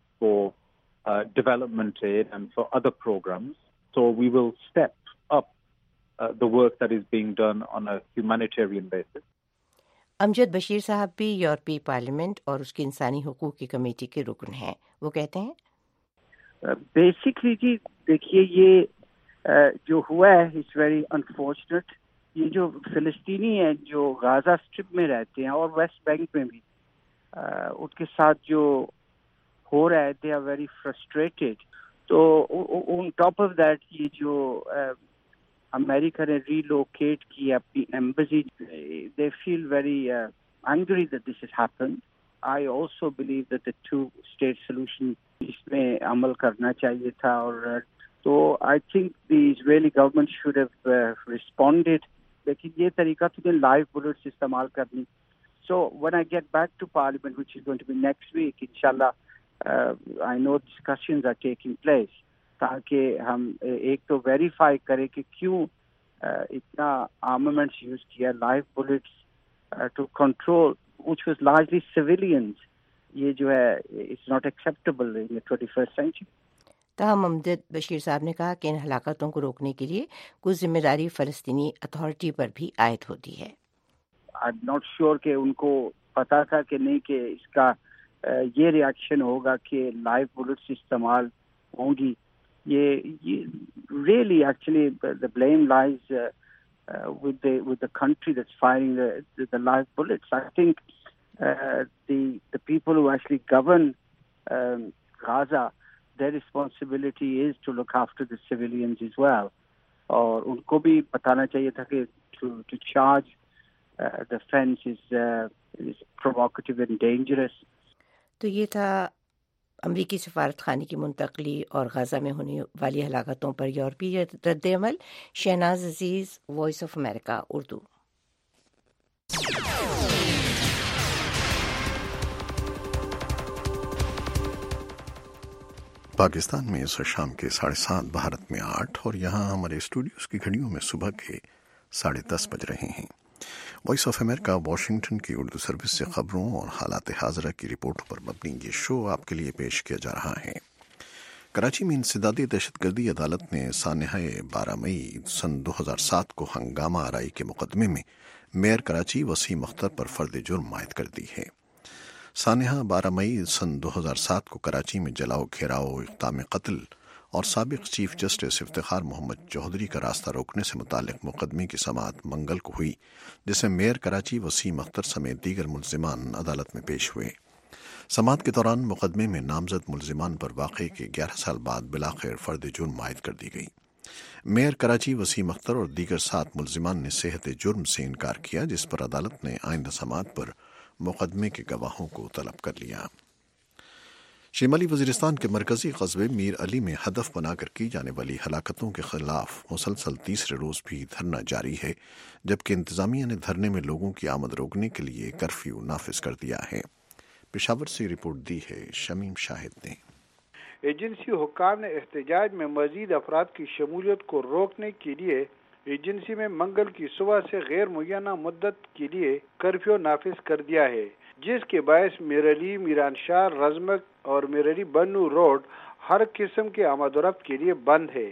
for development aid and for other programmes. So we will step up the work that is being done on a humanitarian basis. Amjad Bashir Sahib بھی یورپی parliament اور اس کی انسانی حقوق کی committee کے رکن ہیں. وہ کہتے ہیں بیسکلی جی دیکھیے یہ جو ہوا ہے اٹس ویری انفارچونیٹ. یہ جو فلسطینی ہیں جو غازہ اسٹرپ میں رہتے ہیں اور ویسٹ بینک میں بھی ان کے ساتھ جو ہو رہا ہے دے آر ویری فرسٹریٹڈ. تو آن ٹاپ آف دیٹ یہ جو امریکہ نے ری لوکیٹ کی اپنی embassy, they feel very angry that this has happened. I also believe that the two state solution اس میں عمل کرنا چاہیے تھا. اور تو I think the Israeli government should have responded. لیکن یہ طریقہ تو لائیو بلٹس استعمال کرنی. سو when I get back to Parliament, which is going to be next week, inshallah, uh, I know discussions are taking place. تاکہ ہم ایک تو ویریفائی کریں کہ کیوں اتنا آرمامنٹس یوز کیا live bullets to control which was largely civilians. یہ جو ہے it's not acceptable in the twenty-first century. تاہم امجد بشیر صاحب نے کہا کہ ان ہلاکتوں کو روکنے کے لیے کچھ ذمہ داری فلسطینی اتھارٹی پر بھی عائد ہوتی ہے. I'm not sure کہ ان کو پتا تھا کہ نہیں کہ اس کا یہ ریاکشن ہوگا کہ لائیو بلٹس استعمال ہوں گی. یہ really actually the blame lies uh, uh, with the with the country that's firing the the, the live bullets. I think uh, the the people who actually govern um, Gaza, their responsibility is to look after the civilians as well. اور ان کو بھی بتانا چاہیے تھا کہ to to charge uh, the fence is uh, is provocative and dangerous. تو یہ تھا امریکی سفارت خانے کی منتقلی اور غزہ میں ہونے والی ہلاکتوں پر یورپی رد عمل. Shahnaz Aziz, voice of America Urdu. Pakistan میں اس شام کے ساڑھے سات، بھارت میں آٹھ، اور یہاں ہمارے اسٹوڈیوز کی گھڑیوں میں صبح کے ساڑھے دس بج رہے ہیں. وائس آف امریکہ واشنگٹن کی اردو سروس سے خبروں اور حالات حاضرہ کی رپورٹوں پر مبنی یہ شو آپ کے لیے پیش کیا جا رہا ہے. کراچی میں انسدادی دہشت گردی عدالت نے سانحہ بارہ مئی سن دو ہزار سات کو ہنگامہ آرائی کے مقدمے میں میئر کراچی وسیم اختر پر فرد جرم عائد کر دی ہے. سانحہ بارہ مئی سن دو ہزار سات کو کراچی میں جلاؤ، گھیراؤ، اقدام قتل اور سابق چیف جسٹس افتخار محمد چودھری کا راستہ روکنے سے متعلق مقدمے کی سماعت منگل کو ہوئی، جس میں میئر کراچی وسیم اختر سمیت دیگر ملزمان عدالت میں پیش ہوئے. سماعت کے دوران مقدمے میں نامزد ملزمان پر واقعے کے گیارہ سال بعد بلاخیر فرد جرم عائد کر دی گئی. میئر کراچی وسیم اختر اور دیگر سات ملزمان نے صحت جرم سے انکار کیا، جس پر عدالت نے آئندہ سماعت پر مقدمے کے گواہوں کو طلب کر لیا. شمالی وزیرستان کے مرکزی قصبے میر علی میں ہدف بنا کر کی جانے والی ہلاکتوں کے خلاف مسلسل تیسرے روز بھی دھرنا جاری ہے، جبکہ انتظامیہ نے دھرنے میں لوگوں کی آمد روکنے کے لیے کرفیو نافذ کر دیا ہے. پشاور سے رپورٹ دی ہے شمیم شاہد نے. ایجنسی حکام نے احتجاج میں مزید افراد کی شمولیت کو روکنے کے لیے ایجنسی میں منگل کی صبح سے غیر معینہ مدت کے لیے کرفیو نافذ کر دیا ہے، جس کے باعث میرعلی، میران شاہ، رزمک اور میرعلی بنو روڈ ہر قسم کے آمد و رفت کے لیے بند ہے.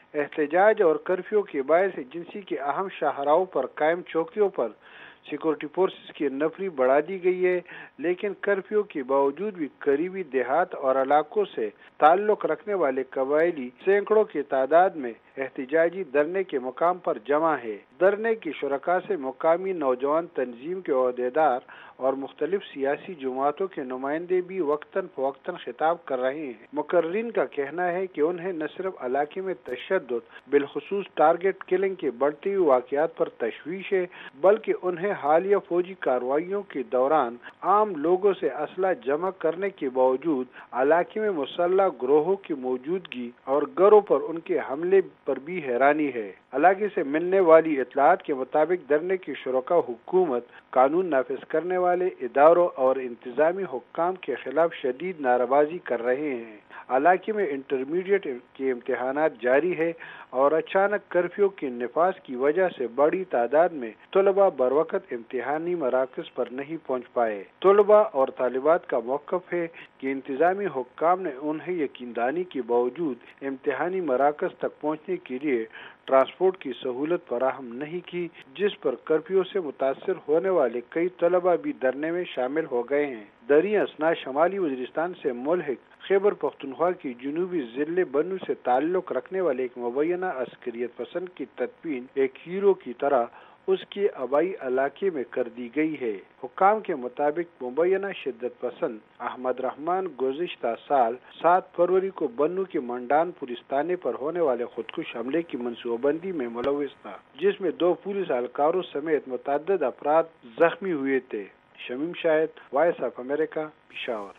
احتجاج اور کرفیو کے باعث ایجنسی کے اہم شاہراہوں پر قائم چوکیوں پر سیکورٹی فورسز کی نفری بڑھا دی گئی ہے، لیکن کرفیو کے باوجود بھی قریبی دیہات اور علاقوں سے تعلق رکھنے والے قبائلی سینکڑوں کی تعداد میں احتجاجی دھرنے کے مقام پر جمع ہے. دھرنے کی شرکاء سے مقامی نوجوان تنظیم کے عہدیدار اور مختلف سیاسی جماعتوں کے نمائندے بھی وقتاً فوقتاً خطاب کر رہے ہیں. مقررین کا کہنا ہے کہ انہیں نہ صرف علاقے میں تشدد، بالخصوص ٹارگٹ کلنگ کے بڑھتے ہوئے واقعات پر تشویش ہے، بلکہ انہیں حالیہ فوجی کارروائیوں کے دوران عام لوگوں سے اسلحہ جمع کرنے کے باوجود علاقے میں مسلح گروہوں کی موجودگی اور گھروں پر ان کے حملے پر بھی حیرانی ہے. علاقے سے ملنے والی اطلاعات کے مطابق دھرنے کی شرکاء حکومت، قانون نافذ کرنے والے اداروں اور انتظامی حکام کے خلاف شدید نعرہ بازی کر رہے ہیں. علاقے میں انٹرمیڈیٹ کے امتحانات جاری ہے اور اچانک کرفیو کے نفاذ کی وجہ سے بڑی تعداد میں طلباء بروقت امتحانی مراکز پر نہیں پہنچ پائے. طلباء اور طالبات کا موقف ہے کہ انتظامی حکام نے انہیں یقین دہانی کے باوجود امتحانی مراکز تک پہنچنے کے لیے ٹرانسپورٹ کی سہولت فراہم نہیں کی، جس پر کرفیو سے متاثر ہونے والے کئی طلباء بھی دھرنے میں شامل ہو گئے ہیں. دریں اثنا شمالی وزیرستان سے ملحق خیبر پختونخوا کی جنوبی ضلع بنو سے تعلق رکھنے والے ایک مبینہ عسکریت پسند کی تدفین ایک ہیرو کی طرح اس کے آبائی علاقے میں کر دی گئی ہے. حکام کے مطابق مبینہ شدت پسند احمد رحمان گزشتہ سال سات فروری کو بنو کے منڈان پولیس تھانے پر ہونے والے خودکش حملے کی منصوبہ بندی میں ملوث تھا، جس میں دو پولیس اہلکاروں سمیت متعدد افراد زخمی ہوئے تھے. Shamim Shahid, voice of America, Peshawar.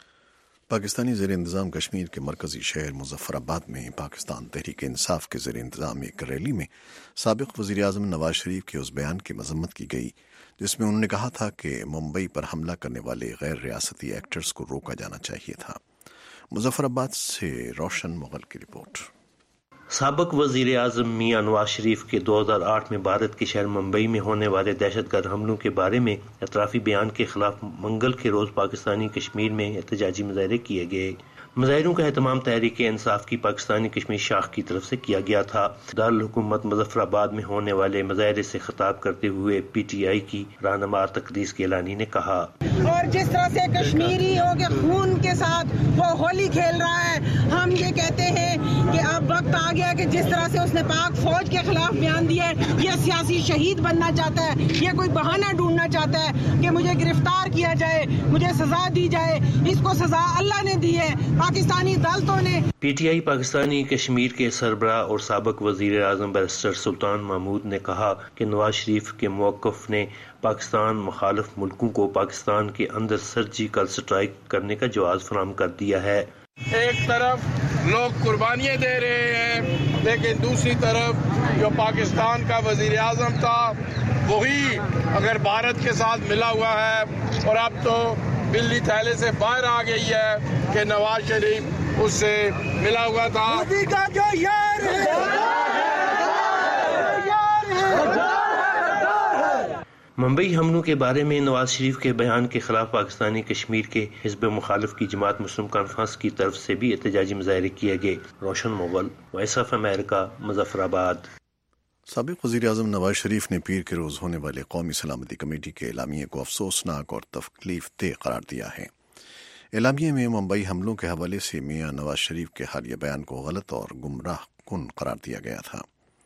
Pakistani زیر انتظام کشمیر کے مرکزی شہر مظفر آباد میں پاکستان تحریک انصاف کے زیر انتظام ایک ریلی میں سابق وزیر اعظم نواز شریف کے اس بیان کی مذمت کی گئی جس میں انہوں نے کہا تھا کہ ممبئی پر حملہ کرنے والے غیر ریاستی ایکٹرز کو روکا جانا چاہیے تھا. مظفر آباد سے روشن مغل کی رپورٹ. سابق وزیر اعظم میاں نواز شریف کے دو ہزار آٹھ میں بھارت کے شہر ممبئی میں ہونے والے دہشت گرد حملوں کے بارے میں اعترافی بیان کے خلاف منگل کے روز پاکستانی کشمیر میں احتجاجی مظاہرے کیے گئے. مظاہروں کا اہتمام تحریک انصاف کی پاکستانی کشمیر شاخ کی طرف سے کیا گیا تھا. دارالحکومت مظفر آباد میں ہونے والے مظاہرے سے خطاب کرتے ہوئے پی ٹی آئی کی رہنما تقدیس گیلانی نے کہا، اور جس طرح سے کشمیری ہو کے خون کے ساتھ وہ ہولی کھیل رہا ہے، ہم یہ کہتے ہیں کہ اب وقت آ گیا کہ جس طرح سے اس نے پاک فوج کے خلاف بیان دیا ہے، یہ سیاسی شہید بننا چاہتا ہے، یہ کوئی بہانہ ڈھونڈنا چاہتا ہے کہ مجھے گرفتار کیا جائے، مجھے سزا دی جائے. اس کو سزا اللہ نے دی ہے. पाकिस्तानी दलतों ने। P T I Pakistani Kashmir के सरबराह और साबिक वजीर आजम बैरिस्टर सुल्तान महमूद ने कहा कि नवाज शरीफ के मौक़िफ़ ने पाकिस्तान मुखालिफ मुल्कों को पाकिस्तान के अंदर सर्जिकल स्ट्राइक करने का जवाब फराहम कर दिया है। एक तरफ लोग कुर्बानियाँ दे रहे हैं, लेकिन दूसरी तरफ जो पाकिस्तान का वजीर आजम था वही अगर भारत के साथ मिला हुआ है, और अब तो बिल्ली थैले से बाहर आ गई है कि नवाज शरीफ उससे मिला हुआ था। मोदी का जो यार है, मुंबई हमलों के बारे में नवाज शरीफ के बयान के खिलाफ पाकिस्तानी कश्मीर के हिज़्ब मुखालिफ की जमात मुस्लिम कॉन्फ्रेंस की तरफ से भी एहतजाजी मुजाहरे किए गए। Roshan Mughal, voice of America, Muzaffarabad. साबिक वज़ीर आज़म नवाज शरीफ ने पीर के रोज़ होने वाले कौमी सलामती कमेटी के एलामिये को अफसोसनाक और तकलीफ देह करार दिया है। एलामिये में मुंबई हमलों के हवाले से मियां नवाज शरीफ के हालिया बयान को गलत और गुमराह कुन करार दिया गया था।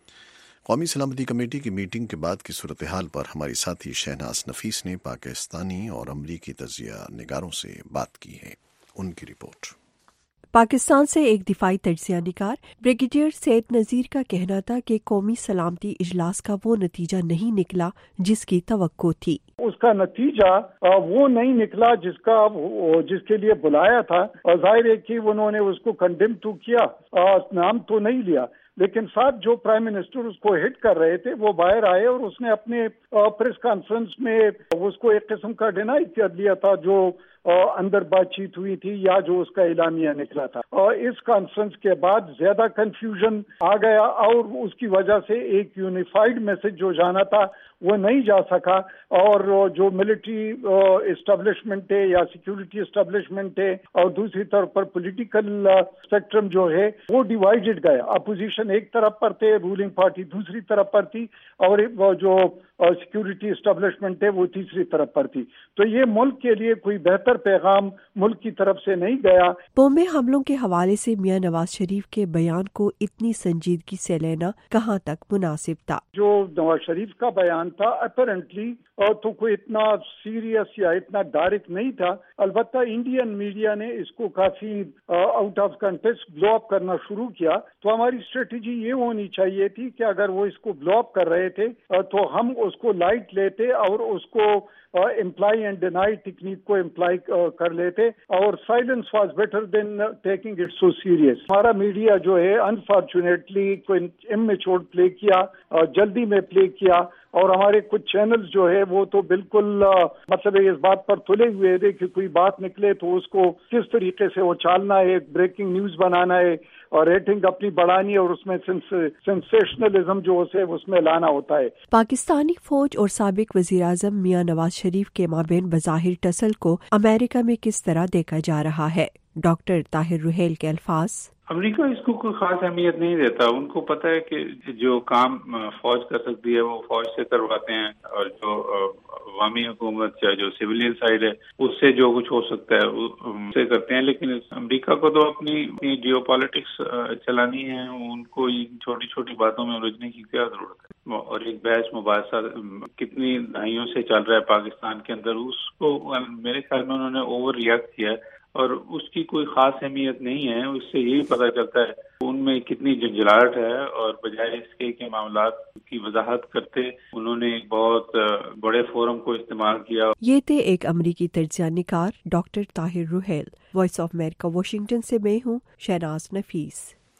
कौमी सलामती कमेटी की मीटिंग के बाद की सूरत हाल पर हमारी साथी शहनाज नफीस ने पाकिस्तानी और अमरीकी तजिया निगारों से बात की है। उनकी रिपोर्ट। पाकिस्तान से एक दिफाई तजिया निगार ब्रिगेडियर सैयद नज़ीर का कहना था कि कौमी सलामती इजलास का वो नतीजा नहीं निकला जिसकी तवक्को थी। उसका नतीजा वो नहीं निकला जिसका जिसके लिए बुलाया था, और जाहिर है कि उन्होंने उसको कंडेम तो किया, नाम तो नहीं लिया, लेकिन साथ जो प्राइम मिनिस्टर उसको हिट कर रहे थे वो बाहर आए और उसने अपने प्रेस कॉन्फ्रेंस में उसको एक किस्म का डिनाई कर दिया था जो अंदर बातचीत हुई थी या जो उसका एलामिया निकला था। और इस कॉन्फ्रेंस के बाद ज्यादा कंफ्यूजन आ गया और उसकी वजह से एक यूनिफाइड मैसेज जो जाना था वो नहीं जा सका, और जो मिलिट्री एस्टेब्लिशमेंट है या सिक्योरिटी एस्टेब्लिशमेंट है और दूसरी तरफ पर पॉलिटिकल स्पेक्ट्रम जो है वो डिवाइडेड गया। अपोजिशन एक तरफ पर थे, रूलिंग पार्टी दूसरी तरफ पर थी, और वो जो सिक्योरिटी एस्टेब्लिशमेंट है वो तीसरी तरफ पर थी। तो ये मुल्क के लिए कोई बेहतर पैगाम मुल्क की तरफ से नहीं गया। बॉम्बे हमलों के हवाले से मियां नवाज शरीफ के बयान को इतनी संजीदगी से लेना कहाँ तक मुनासिब था? जो नवाज शरीफ का बयान था अपेरेंटली तो कोई इतना सीरियस या इतना डायरेक्ट नहीं था। अलबत्ता इंडियन मीडिया ने इसको काफी out of context blow up करना शुरू किया। तो हमारी स्ट्रेटेजी ये होनी चाहिए थी कि अगर वो इसको ब्लो अप कर रहे थे तो हम उसको लाइट लेते और उसको इम्प्लाई एंड डिनाई टेक्निक को इम्प्लाई कर लेते, और silence was better than taking it so serious. हमारा मीडिया जो है अनफॉर्चुनेटली कोई इमेच्योर प्ले किया, जल्दी में प्ले किया, और हमारे कुछ चैनल्स जो है वो तो बिल्कुल आ, मतलब इस बात पर तुले हुए थे कि कोई बात निकले तो उसको किस तरीके से वो चालना है, ब्रेकिंग न्यूज बनाना है और रेटिंग अपनी बढ़ानी है, और उसमें सेंसेशनलिज्म जो उसे उसमें लाना होता है। पाकिस्तानी फौज और साबिक वजीर आजम मियां नवाज शरीफ के माबेन बज़ाहिर टसल को अमेरिका में किस तरह देखा जा रहा है? डॉक्टर ताहिर रुहेल के अल्फाज। अमेरिका इसको कोई खास अहमियत नहीं देता। उनको पता है कि जो काम फौज कर सकती है वो फौज से करवाते हैं, और जो अवामी हुकूमत या जो सिविलियन साइड है उससे जो कुछ हो सकता है उससे करते हैं। लेकिन अमेरिका को तो अपनी, अपनी जियो पॉलिटिक्स चलानी है, उनको इन छोटी छोटी बातों में उलझने की क्या जरूरत है। और एक बहस मुबासा कितनी दहाइयों से चल रहा है पाकिस्तान के अंदर, उसको मेरे ख्याल में उन्होंने ओवर रिएक्ट किया है, और उसकी कोई खास अहमियत नहीं है। उससे यही पता चलता है उनमें कितनी झंझलाहट है, और बजाय इसके के मामला की वजाहत करते उन्होंने एक बहुत बड़े फोरम को इस्तेमाल किया। ये थे एक अमरीकी तजिया निगार doctor Tahir Ruhail. Voice of America Washington से मैं हूँ शहनाज नफीस।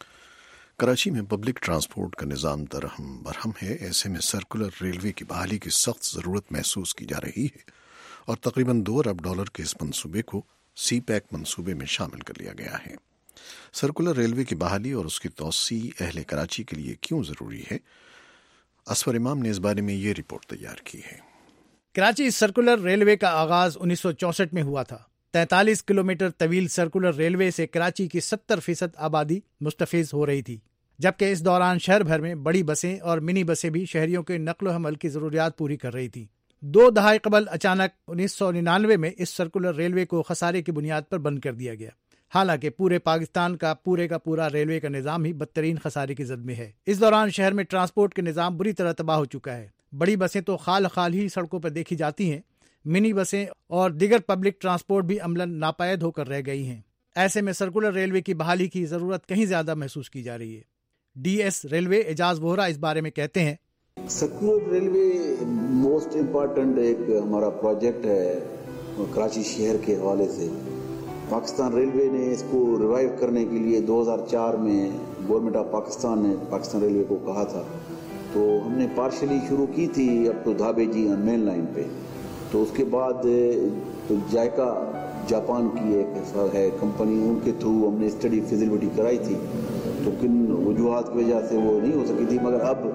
कराची में पब्लिक ट्रांसपोर्ट का निज़ाम दरहम बरहम है। ऐसे में सर्कुलर रेलवे की बहाली की सख्त ज़रूरत महसूस की जा रही है, और तकरीबन दो अरब डॉलर के इस मंसूबे को सी पैक मंसूबे में शामिल कर लिया गया है। सर्कुलर रेलवे की बहाली और उसकी तोसी अहले कराची के लिए क्यों ज़रूरी है? असफर इमाम ने इस बारे में ये रिपोर्ट तैयार की है। कराची सर्कुलर रेलवे का आगाज उन्नीस सौ चौसठ में हुआ था। तैंतालीस किलोमीटर तवील सर्कुलर रेलवे से कराची की सत्तर फीसद आबादी मुस्तफिज हो रही थी, जबकि इस दौरान शहर भर में बड़ी बसें और मिनी बसें भी शहरियों के नक्ल हमल की जरूरियात पूरी कर रही थी। दो दहाई कबल अचानक उन्नीस सौ निन्यानवे में इस सर्कुलर रेलवे को खसारे की बुनियाद पर बंद कर दिया गया। हालांकि पूरे पाकिस्तान का पूरे का पूरा रेलवे का निज़ाम ही बदतरीन खसारे की जद में है। इस दौरान शहर में ट्रांसपोर्ट के निज़ाम बुरी तरह तबाह हो चुका है। बड़ी बसें तो खाल खाल ही सड़कों पर देखी जाती हैं, मिनी बसें और दीगर पब्लिक ट्रांसपोर्ट भी अमलन नापायद होकर रह गई हैं। ایسے میں سرکولر ریلوے کی بحالی کی ضرورت کہیں زیادہ محسوس کی جا رہی ہے۔ D S railway Ejaz Vohra اس بارے میں کہتے ہیں، سرکولر ریلوے موسٹ امپارٹنٹ ایک ہمارا پروجیکٹ ہے کراچی شہر کے حوالے سے۔ پاکستان ریلوے نے اس کو ریوائیو کرنے کے لیے دو ہزار چار میں گورنمنٹ آف پاکستان نے پاکستان ریلوے کو کہا تھا، تو ہم نے پارشلی شروع کی تھی اب تو دھابے جی مین لائن پہ، تو اس کے بعد تو جائکا جاپان کی ایک ہے کمپنی، ان کے تھرو ہم نے اسٹڈی فیزیبلٹی کرائی تھی، تو کن وجوہات کی وجہ سے وہ نہیں ہو سکی تھی، مگر اب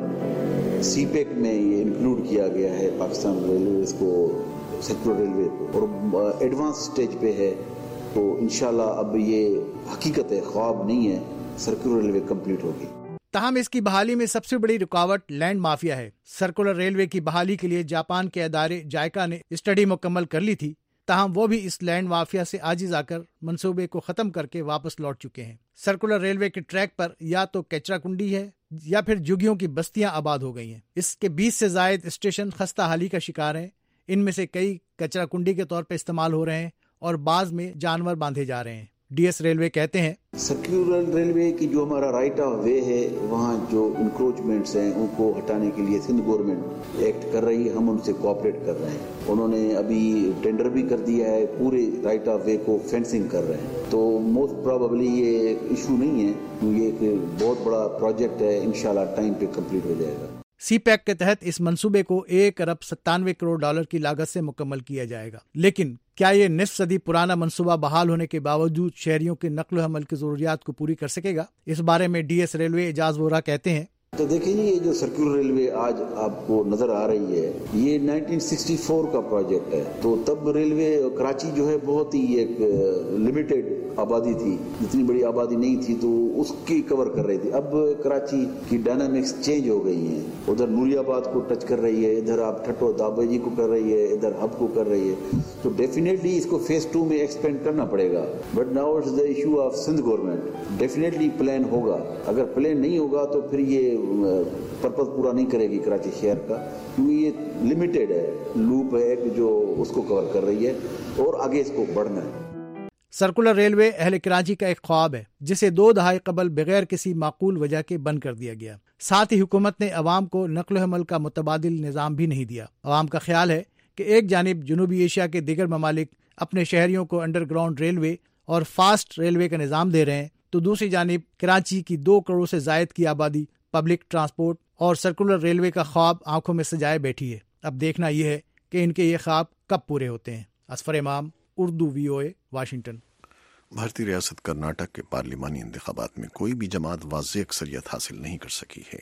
سی پیک میں یہ انکلوڈ کیا گیا ہے پاکستان ریلوے اس کو سرکولر ریلوے کو، اور ایڈوانس سٹیج پہ ہے، تو انشاءاللہ اب یہ حقیقت ہے، خواب نہیں ہے، سرکولر ریلوے کمپلیٹ ہوگی۔ تاہم اس کی بحالی میں سب سے بڑی رکاوٹ لینڈ مافیا ہے۔ سرکولر ریلوے کی بحالی کے لیے جاپان کے ادارے جائکا نے اسٹڈی مکمل کر لی تھی، تاہم وہ بھی اس لینڈ مافیا سے عاجز آ کر منصوبے کو ختم کر کے واپس لوٹ چکے ہیں۔ سرکولر ریلوے کے ٹریک پر یا تو کچرا کنڈی ہے یا پھر جھگیوں کی بستیاں آباد ہو گئی ہیں۔ اس کے بیس سے زائد اسٹیشن خستہ حالی کا شکار ہیں، ان میں سے کئی کچرا کنڈی کے طور پر استعمال ہو رہے ہیں اور بعض میں جانور باندھے جا رہے ہیں۔ ڈی ایس ریلوے کہتے ہیں، سرکولر ریلوے کی جو ہمارا رائٹ آف وے ہے، وہاں جو انکروچمنٹس ہیں ان کو ہٹانے کے لیے سندھ گورنمنٹ ایکٹ کر رہی ہے، ہم ان سے کوآپریٹ کر رہے ہیں۔ انہوں نے ابھی ٹینڈر بھی کر دیا ہے، پورے رائٹ آف وے کو فینسنگ کر رہے ہیں، تو موسٹ پروبیبلی یہ ایک ایشو نہیں ہے، یہ ایک بہت بڑا پروجیکٹ ہے، انشاءاللہ ٹائم پہ کمپلیٹ ہو جائے گا۔ سی پیک کے تحت اس منصوبے کو ایک ارب ستانوے کروڑ ڈالر کی لاگت سے مکمل کیا جائے گا، لیکن کیا یہ نصف صدی پرانا منصوبہ بحال ہونے کے باوجود شہریوں کے نقل و حمل کی ضروریات کو پوری کر سکے گا؟ اس بارے میں D S railway Ejaz Vohra کہتے ہیں، تو دیکھیں جی، یہ جو سرکولر ریلوے آج آپ کو نظر آ رہی ہے، یہ نائنٹین سکسٹی فور کا پروجیکٹ ہے، تو تب ریلوے کراچی جو ہے بہت ہی ایک لمیٹڈ آبادی تھی، اتنی بڑی آبادی نہیں تھی، تو اس کی کور کر رہی تھی۔ اب کراچی کی ڈائنامکس چینج ہو گئی ہیں، ادھر نوری آباد کو ٹچ کر رہی ہے، ادھر آپ ٹھٹو دابے جی کو کر رہی ہے، ادھر ہب کو کر رہی ہے، تو ڈیفینیٹلی اس کو فیز ٹو میں ایکسپینڈ کرنا پڑے گا، but now it's the issue of Sindh government. Definitely plan ہوگا، اگر پلان نہیں ہوگا تو پھر یہ پرپز پورا نہیں کرے گی کراچی شہر کا، کیونکہ یہ لمیٹڈ ہے، لوپ ہے کہ جو اس کو کور کر رہی ہے اور آگے اس کو بڑھنا ہے۔ سرکولر ریلوے اہل کراچی کا ایک خواب ہے جسے دو دہائی قبل بغیر کسی معقول وجہ کے بند کر دیا گیا۔ ساتھ ہی حکومت نے عوام کو نقل و حمل کا متبادل نظام بھی نہیں دیا۔ عوام کا خیال ہے کہ ایک جانب جنوبی ایشیا کے دیگر ممالک اپنے شہریوں کو انڈر گراؤنڈ ریلوے اور فاسٹ ریلوے کا نظام دے رہے ہیں، تو دوسری جانب کراچی کی دو کروڑ سے زائد کی آبادی پبلک ٹرانسپورٹ اور سرکولر ریلوے کا خواب آنکھوں میں سجائے بیٹھی ہے۔ اب دیکھنا یہ ہے کہ ان کے یہ خواب کب پورے ہوتے ہیں۔ اصفر امام، Urdu V O A, Washington. بھارتی ریاست کرناٹک کے پارلیمانی انتخابات میں کوئی بھی جماعت واضح اکثریت حاصل نہیں کر سکی ہے۔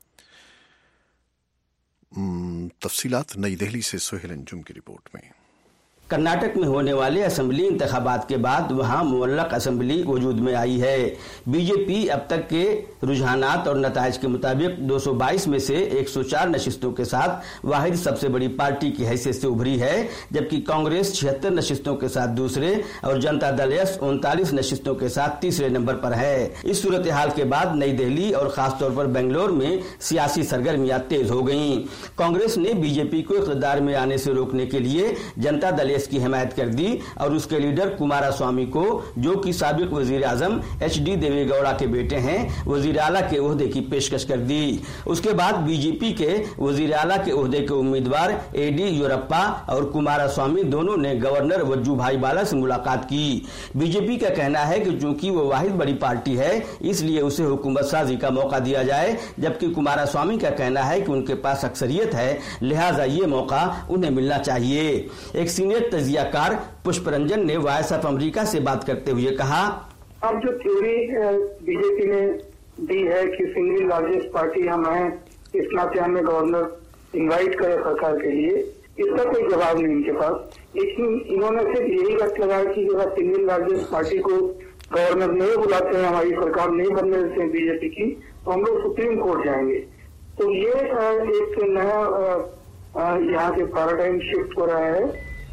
تفصیلات نئی دہلی سے سہیل انجم کی رپورٹ میں۔ کرناٹک میں ہونے والے اسمبلی انتخابات کے بعد وہاں معلق اسمبلی وجود میں آئی ہے۔ بی جے پی اب تک کے رجحانات اور نتائج کے مطابق دو سو بائیس میں سے ایک سو چار نشستوں کے ساتھ واحد سب سے بڑی پارٹی کی حیثیت سے ابھری ہے، جبکہ کانگریس چھہتر نشستوں کے ساتھ دوسرے اور جنتا دل ایس انتالیس نشستوں کے ساتھ تیسرے نمبر پر ہے۔ اس صورتحال کے بعد نئی دہلی اور خاص طور پر بنگلور میں سیاسی سرگرمیاں تیز ہو گئیں۔ کانگریس نے بی جے پی کو اقتدار میں آنے سے روکنے کے لیے جنتا دل ایس کی حمایت کر دی اور اس کے لیڈر کمارا سوامی کو، جو کہ سابق وزیر اعظم ایچ ڈی دیوے گوڑا کے بیٹے ہیں، وزیر اعلیٰ کے عہدے کی پیشکش کر دی۔ اس کے بعد بی جے پی کے وزیر اعلیٰ کے عہدے کے امیدوار اے ڈی یورپا اور کمارا سوامی دونوں نے گورنر وجو بھائی بالا سے ملاقات کی۔ بی جے پی کا کہنا ہے کہ چونکہ وہ واحد بڑی پارٹی ہے اس لیے اسے حکومت سازی کا موقع دیا جائے، جبکہ کمارا سوامی کا کہنا ہے کہ ان کے پاس اکثریت ہے، لہٰذا یہ موقع انہیں ملنا چاہیے۔ ایک سینئر تجزیہ کار پشپ رنجن نے وائس آف امریکہ سے بات کرتے ہوئے کہا، اب جو تھیوری بی جے پی نے دی ہے کہ سنگل لارجسٹ پارٹی ہم ہیں، اس ناطے ہمیں گورنر انوائٹ کرے سرکار کے لیے، اس کا کوئی جواب نہیں ان کے پاس، لیکن انہوں نے صرف یہی رکھ لگایا کہ اگر سنگل لارجسٹ پارٹی کو گورنر نہیں بلاتے ہیں، ہماری سرکار نہیں بننے دیتے ہیں بی جے پی کی، تو ہم لوگ سپریم کورٹ جائیں گے۔ تو یہ ایک نیا یہاں کے پیراڈائم شفٹ ہو رہا ہے۔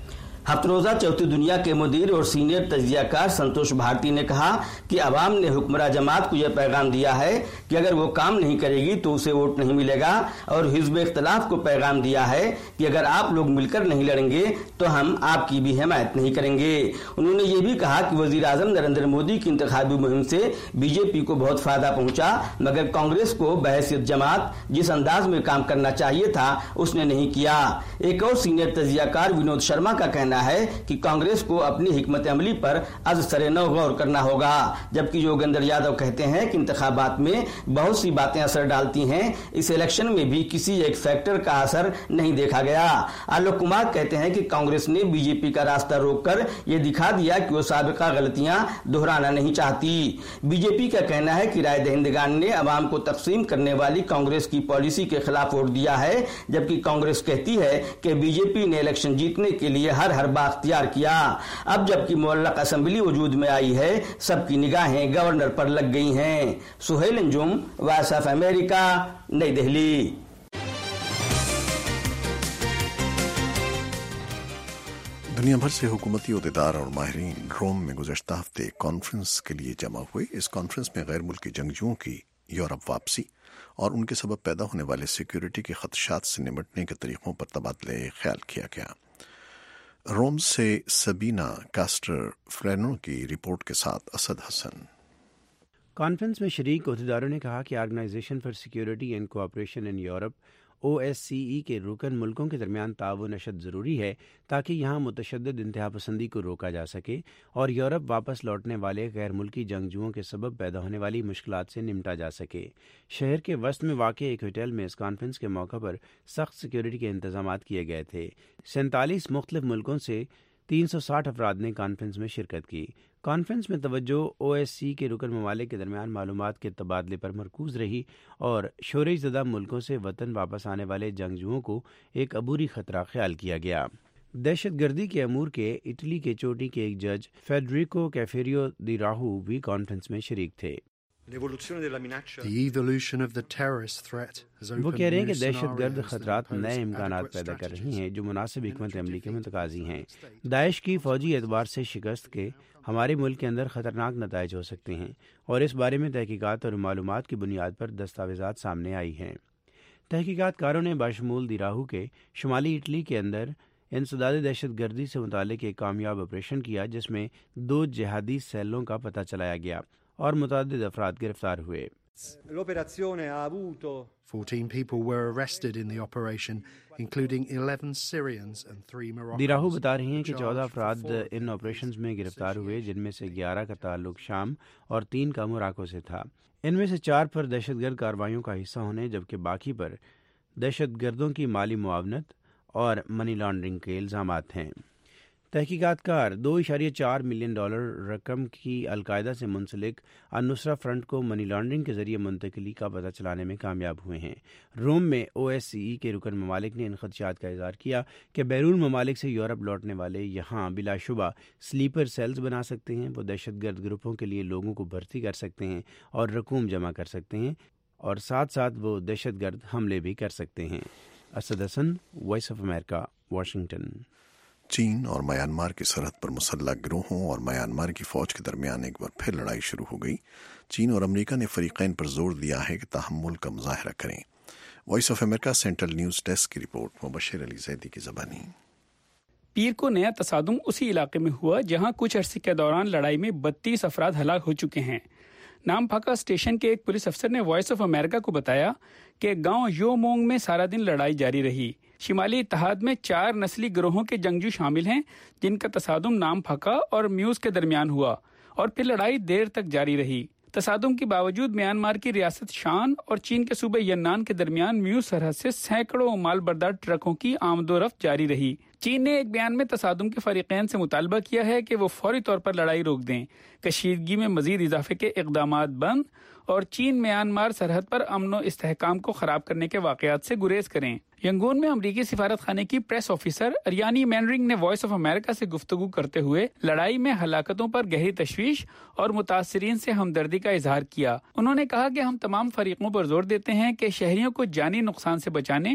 हफ्त रोजा चौथी दुनिया के मुदीर और सीनियर तजियाकार संतोष भारती ने कहा कि अवाम ने हुक्मरा जमात को यह पैगाम दिया है कि अगर वो काम नहीं करेगी तो उसे वोट नहीं मिलेगा, और हिज़्ब इख्तिलाफ को पैगाम दिया है कि अगर आप लोग मिलकर नहीं लड़ेंगे तो हम आपकी भी हिमायत नहीं करेंगे। उन्होंने ये भी कहा कि वजीर आजम नरेंद्र मोदी की इंतखाबी मुहिम से बीजेपी को बहुत फायदा पहुंचा, मगर कांग्रेस को बहैसियत जमात जिस अंदाज में काम करना चाहिए था उसने नहीं किया। एक और सीनियर तजियाकार विनोद शर्मा का कहना है कि कांग्रेस को अपनी हिकमत अमली पर अज सरे नौ गौर करना होगा, जबकि योगेंद्र यादव कहते हैं कि इंतखाबात में बहुत सी बातें असर डालती हैं, इस इलेक्शन में भी किसी एक फैक्टर का असर नहीं देखा गया। आलोक कुमार कहते हैं कि कांग्रेस ने बीजेपी का रास्ता रोककर ये दिखा दिया कि वो साबिका गलतियां दोहराना नहीं चाहती। बीजेपी का कहना है कि राय दहिंदगान ने अवाम को तकसीम करने वाली कांग्रेस की पॉलिसी के खिलाफ वोट दिया है, जबकि कांग्रेस कहती है कि बीजेपी ने इलेक्शन जीतने के लिए हर हर बात इख्तियार किया। अब जबकि मुअल्लक असेंबली वजूद में आई है, सबकी निगाहें गवर्नर पर लग गई हैं। Suhail Anjum, voice of America, New Delhi. दुनिया भर से हुकूमती ओहदेदार और माहिरीन रोम में गुज़श्ता हफ्ते एक कॉन्फ्रेंस के लिए जमा हुए। इस कॉन्फ्रेंस में गैर मुल्की जंगजुओं की यूरोप वापसी और उनके सबब पैदा होने वाले सिक्योरिटी के खदशात से निपटने के तरीकों पर तबादले ख्याल किया गया। रोम से सबीना कास्टर फ्रेनो की रिपोर्ट के साथ असद हसन। कॉन्फ्रेंस में शरीक ओहदेदारों ने कहा कि organisation for security and cooperation in Europe O S C E के रुकन मुल्कों के दरमियान ताउन अशद ज़रूरी है ताकि यहाँ मुतशद्दिद इंतहा पसंदी को रोका जा सके और यूरोप वापस लौटने वाले गैर मुल्की जंगजुओं के सबब पैदा होने वाली मुश्किलात से निपटा जा सके। शहर के वस्त में वाक़े एक होटल में इस कॉन्फ्रेंस के मौका पर सख्त सिक्योरिटी के इंतजाम किए गए थे। सैंतालीस मुख्तलिफ मुल्कों से तीन सौ साठ अफराद ने कॉन्फ्रेंस में शिरकत की। कॉन्फ्रेंस में तवज्जो ओ एस सी के रुकन ममालिक के दरमियान मालूमात के तबादले पर मरकूज रही और शोरश ज़दा मुल्कों से वतन वापस आने वाले जंगजुओं को एक अबूरी खतरा ख्याल किया गया। दहशत गर्दी के अमूर के इटली के चोटी के एक जज फेडरिको कैफेरियो दी राहू भी कॉन्फ्रेंस में शरीक थे। वो कह रहे हैं कि दहशत गर्द खतरात नए इम्कान पैदा कर रही हैं जो मुनासिब हिकमत अमली के मुतकाजी हैं। दाइश की फौजी एतबार से शिकस्त के हमारे मुल्क के अंदर ख़तरनाक नताइज हो सकते हैं और इस बारे में तहकीकात और मालूमात की बुनियाद पर दस्तावेज़ात सामने आई हैं। तहकीकातकारों ने बाशमूल दिराहू के शुमाली इटली के अंदर इंसदाद दहशत गर्दी से मुतालिक एक कामयाब ऑपरेशन किया जिसमें दो जिहादी सेलों का पता चलाया गया और मुतअद्दिद अफराद गिरफ्तार हुए। fourteen people were arrested in the operation, including eleven Syrians and three Moroccans. दिराहू बता रही हैं कि चौदह अफराद इन ऑपरेशंस में गिरफ्तार हुए जिनमें से ग्यारह का ताल्लुक शाम और तीन का मोरक्को से था। इनमें से चार पर दहशतगर्द कार्रवाइयों का हिस्सा होने जबकि बाकी पर दहशतगर्दों की माली मुआवनत और मनी लॉन्ड्रिंग के इल्ज़ामात हैं। तहकीकातकार दो इशारिया चार मिलियन डॉलर रकम की अलकायदा से मुंसलिक अनुसरा फ्रंट को मनी लॉन्ड्रिंग के जरिए मुंतकली का पता चलाने में कामयाब हुए हैं। रोम में ओ एस सी ई के रुकन ममालिक ने इन खदशात का इज़हार किया कि बैरून ममालिक से यूरोप लौटने वाले यहाँ बिलाशुबा स्लीपर सेल्स बना सकते हैं, वो दहशत गर्द ग्रुपों के लिए लोगों को भर्ती कर सकते हैं और रकूम जमा कर सकते हैं और साथ साथ वो दहशत गर्द हमले भी कर सकते हैं। Asad Hasan, voice of America, Washington. चीन और म्यांमार की सरहद पर मुसल्लह गिरोहों और म्यांमार की फौज के दरमियान एक बार फिर लड़ाई शुरू हो गई। चीन और अमेरिका ने फरीकैन पर जोर दिया है कि तहम्मुल का मुजाहरा करें। Voice of America central news desk की रिपोर्ट, मुबशिर अली जैदी की ज़बानी। पीर को नया तसादुम उसी इलाके में हुआ जहां कुछ अरसे के दौरान लड़ाई में बत्तीस अफराद हलाक हो चुके हैं। नामफाका स्टेशन के एक पुलिस अफसर ने वॉइस ऑफ अमेरिका को बताया कि गांव योमोंग में सारा दिन लड़ाई जारी रही। शिमाली इत्तेहाद में चार नस्ली गिरोहों के जंगजू शामिल हैं जिनका तसादुम नामफाका और म्यूज के दरमियान हुआ और फिर लड़ाई देर तक जारी रही। तसादुम के बावजूद म्यांमार की रियासत शान और चीन के सूबे यन्नान के दरमियान म्यूज सरहद से सैकड़ों मालबरदार ट्रकों की आमदोरफ्त जारी रही। चीन ने एक बयान में तसादुम के फरीकैन से मुतालबा किया है कि वो फौरी तौर पर लड़ाई रोक दें, कशीदगी में मजीद इजाफे के इक़दामात बंद और चीन म्यांमार सरहद पर अमन व इस्तेहकाम को खराब करने के वाक़यात से गुरेज करें। यंगून में अमरीकी सिफारत खाने की प्रेस ऑफिसर अरियानी मैनरिंग ने वॉइस ऑफ अमेरिका से गुफ्तगू करते हुए लड़ाई में हलाकतों पर गहरी तशवीश और मुतासरीन से हमदर्दी का इजहार किया। उन्होंने कहा कि हम तमाम फरीकों पर जोर देते हैं कि शहरियों को जानी नुकसान से बचाने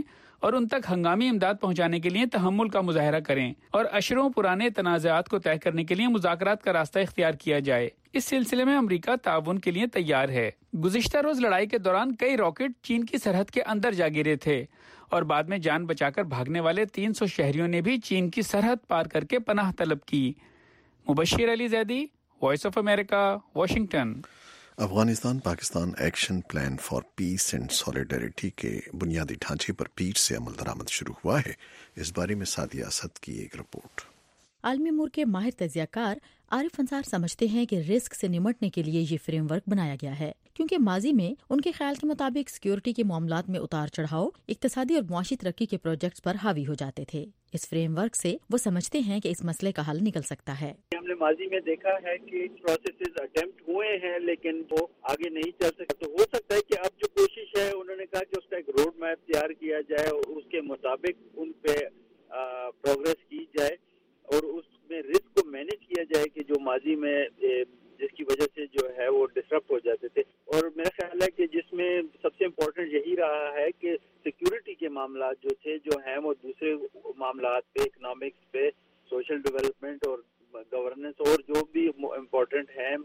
اور ان تک ہنگامی امداد پہنچانے کے لیے تحمل کا مظاہرہ کریں اور اشروں پرانے تنازعات کو طے کرنے کے لیے مذاکرات کا راستہ اختیار کیا جائے۔ اس سلسلے میں امریکہ تعاون کے لیے تیار ہے۔ گزشتہ روز لڑائی کے دوران کئی راکٹ چین کی سرحد کے اندر جا گرے تھے اور بعد میں جان بچا کر بھاگنے والے تین سو شہریوں نے بھی چین کی سرحد پار کر کے پناہ طلب کی۔ Mubashir Ali Zaidi, voice of America, Washington. Afghanistan Pakistan action plan for peace and solidarity کے بنیادی ڈھانچے پر پیر سے عمل درآمد شروع ہوا ہے۔ اس بارے میں سعدیہ اسد کی ایک رپورٹ۔ عالمی امور کے ماہر تجزیہ کار عارف انصار سمجھتے ہیں کہ رسک سے نمٹنے کے لیے یہ فریم ورک بنایا گیا ہے، کیونکہ ماضی میں ان کے خیال کے مطابق سیکیورٹی کے معاملات میں اتار چڑھاؤ اقتصادی اور معاشی ترقی کے پروجیکٹس پر حاوی ہو جاتے تھے۔ اس فریم ورک سے وہ سمجھتے ہیں کہ اس مسئلے کا حل نکل سکتا ہے۔ ہم نے ماضی میں دیکھا ہے کہ پروسیسز اٹیمپٹ ہوئے ہیں لیکن وہ آگے نہیں چل سکتے، تو ہو سکتا ہے کہ اب جو کوشش ہے انہوں نے کہا کہ اس کا ایک روڈ میپ تیار کیا جائے اور اس کے مطابق ان پہ پروگریس کی جائے اور اس میں رسک کو مینج کیا جائے کہ جو ماضی میں جس کی وجہ سے جو ہے وہ ڈسرپٹ ہو جاتے تھے۔ اور میرا خیال ہے کہ جس میں سب سے امپورٹنٹ یہی رہا ہے کہ سیکیورٹی کے معاملات جو تھے جو ہیں وہ دوسرے معاملات پہ، اکنامکس پہ، سوشل ڈیولپمنٹ اور گورننس اور جو بھی امپورٹنٹ ہیں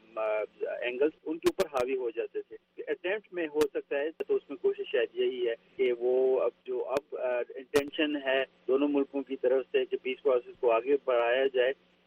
اینگلز ان کے اوپر حاوی ہو جاتے تھے۔ اٹیمپٹ میں ہو سکتا ہے تو اس میں کوشش شاید یہی ہے کہ وہ اب جو اب انٹینشن ہے دونوں ملکوں کی طرف سے کہ پیس پروسیس کو آگے بڑھایا جائے،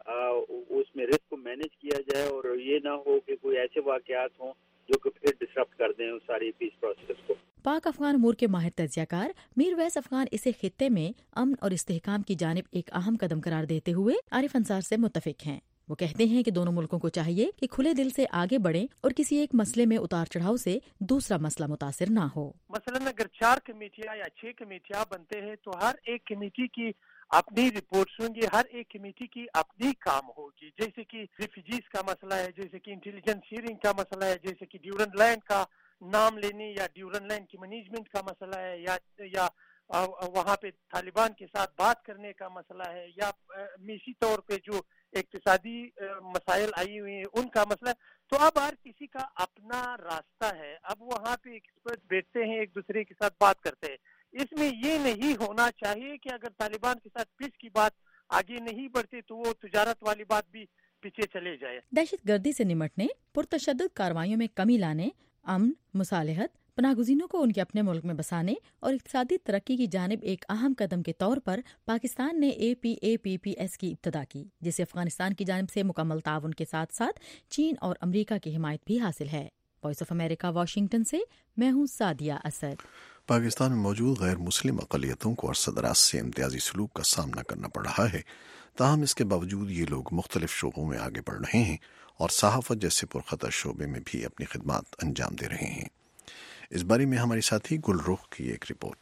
اس میں رسک کو مینج کیا جائے اور یہ نہ ہو کہ کوئی ایسے واقعات ہوں جو کہ پھر ڈسرپٹ کر دیں اس ساری پیس پروسیس کو۔ پاک افغان امور کے ماہر تجزیہ کار میر ویس افغان اسے خطے میں امن اور استحکام کی جانب ایک اہم قدم قرار دیتے ہوئے عارف انصار سے متفق ہیں۔ وہ کہتے ہیں کہ دونوں ملکوں کو چاہیے کہ کھلے دل سے آگے بڑھیں اور کسی ایک مسئلے میں اتار چڑھاؤ سے دوسرا مسئلہ متاثر نہ ہو۔ مثلاً اگر چار کمیٹیاں یا چھ کمیٹیاں بنتے ہیں تو ہر ایک کمیٹی کی اپنی رپورٹس ہوں گی، ہر ایک کمیٹی کی اپنی کام ہوگی، جیسے کہ ریفیوجیز کا مسئلہ ہے، جیسے کہ انٹیلیجنس شیئرنگ کا مسئلہ ہے، جیسے کہ ڈیورنٹ لینڈ کا نام لینے یا ڈیورنٹ لینڈ کی مینجمنٹ کا مسئلہ ہے، یا یا وہاں پہ طالبان کے ساتھ بات کرنے کا مسئلہ ہے، یا معاشی طور پہ جو اقتصادی مسائل آئی ہوئی ہیں ان کا مسئلہ ہے۔ تو اب ہر کسی کا اپنا راستہ ہے، اب وہاں پہ ایکسپرٹ بیٹھتے ہیں، ایک دوسرے کے ساتھ بات کرتے ہیں۔ اس میں یہ نہیں ہونا چاہیے کہ اگر طالبان کے ساتھ پیس کی بات آگے نہیں بڑھتی تو وہ تجارت والی بات بھی پیچھے چلے جائے۔ دہشت گردی سے نمٹنے، پرتشدد کارروائیوں میں کمی لانے، امن، مصالحت، پناہ گزینوں کو ان کے اپنے ملک میں بسانے اور اقتصادی ترقی کی جانب ایک اہم قدم کے طور پر پاکستان نے اے پی اے پی پی ایس کی ابتدا کی، جسے افغانستان کی جانب سے مکمل تعاون کے ساتھ ساتھ چین اور امریکہ کی حمایت بھی حاصل ہے۔ وائس آف امریکہ واشنگٹن سے میں ہوں سعدیہ اسد۔ پاکستان میں موجود غیر مسلم اقلیتوں کو عرصہ دراز سے امتیازی سلوک کا سامنا کرنا پڑ رہا ہے، تاہم اس کے باوجود یہ لوگ مختلف شعبوں میں آگے بڑھ رہے ہیں اور صحافت جیسے پرخطر شعبے میں بھی اپنی خدمات انجام دے رہے ہیں۔ اس بارے میں ہماری ساتھی گل رخ کی ایک رپورٹ۔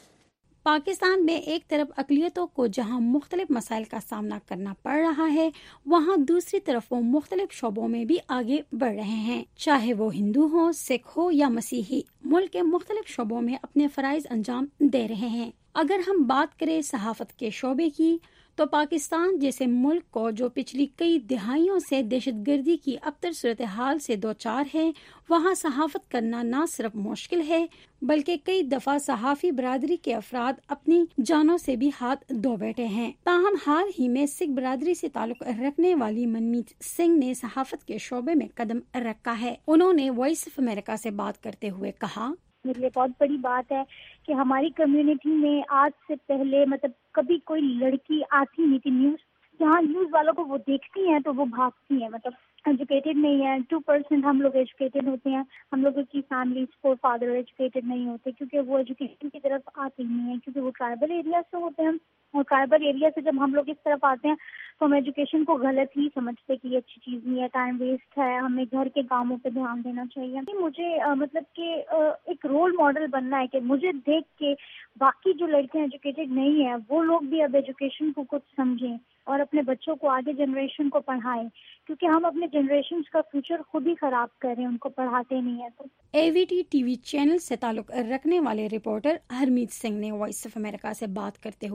پاکستان میں ایک طرف اقلیتوں کو جہاں مختلف مسائل کا سامنا کرنا پڑ رہا ہے، وہاں دوسری طرف وہ مختلف شعبوں میں بھی آگے بڑھ رہے ہیں، چاہے وہ ہندو ہو، سکھ ہو یا مسیحی، ملک کے مختلف شعبوں میں اپنے فرائض انجام دے رہے ہیں۔ اگر ہم بات کریں صحافت کے شعبے کی تو پاکستان جیسے ملک کو جو پچھلی کئی دہائیوں سے دہشت گردی کی ابتر صورتحال سے دوچار ہے، وہاں صحافت کرنا نہ صرف مشکل ہے بلکہ کئی دفعہ صحافی برادری کے افراد اپنی جانوں سے بھی ہاتھ دھو بیٹھے ہیں۔ تاہم حال ہی میں سکھ برادری سے تعلق رکھنے والی منمیت سنگھ نے صحافت کے شعبے میں قدم رکھا ہے۔ انہوں نے وائس آف امریکہ سے بات کرتے ہوئے کہا، میرے لیے بہت بڑی بات ہے کہ ہماری کمیونٹی میں آج سے پہلے مطلب کبھی کوئی لڑکی آتی نہیں تھی نیوز، جہاں نیوز والوں کو وہ دیکھتی ہیں تو وہ بھاگتی ہیں، مطلب ایجوکیٹڈ نہیں ہے۔ ٹو پرسینٹ ہم لوگ ایجوکیٹڈ ہوتے ہیں، ہم لوگوں کی فیملیز فور فادر ایجوکیٹڈ نہیں ہوتے کیونکہ وہ ایجوکیشن کی طرف آتے نہیں ہیں، کیونکہ وہ ٹرائبل ایریا سے ہوتے ہیں، اور ٹرائبل ایریا سے جب ہم لوگ اس طرف آتے ہیں تو ہم ایجوکیشن کو غلط ہی سمجھتے کہ یہ اچھی چیز نہیں ہے، ٹائم ویسٹ ہے، ہمیں گھر کے کاموں پہ دھیان دینا چاہیے۔ مجھے مطلب کہ ایک رول ماڈل بننا ہے کہ مجھے دیکھ کے باقی جو لڑکیاں ایجوکیٹڈ نہیں ہیں وہ لوگ بھی اب ایجوکیشن کو کچھ سمجھیں اور اپنے بچوں کو آگے جنریشن کو پڑھائیں، کیونکہ ہم اپنے جنریشن کا فیوچر خود ہی خراب کر رہے ہیں، ان کو پڑھاتے نہیں ہیں۔ تو A V T T V channel سے تعلق رکھنے والے رپورٹر ہرمیت سنگھ نے وائس آف امریکہ سے بات کرتے ہوئے کہا،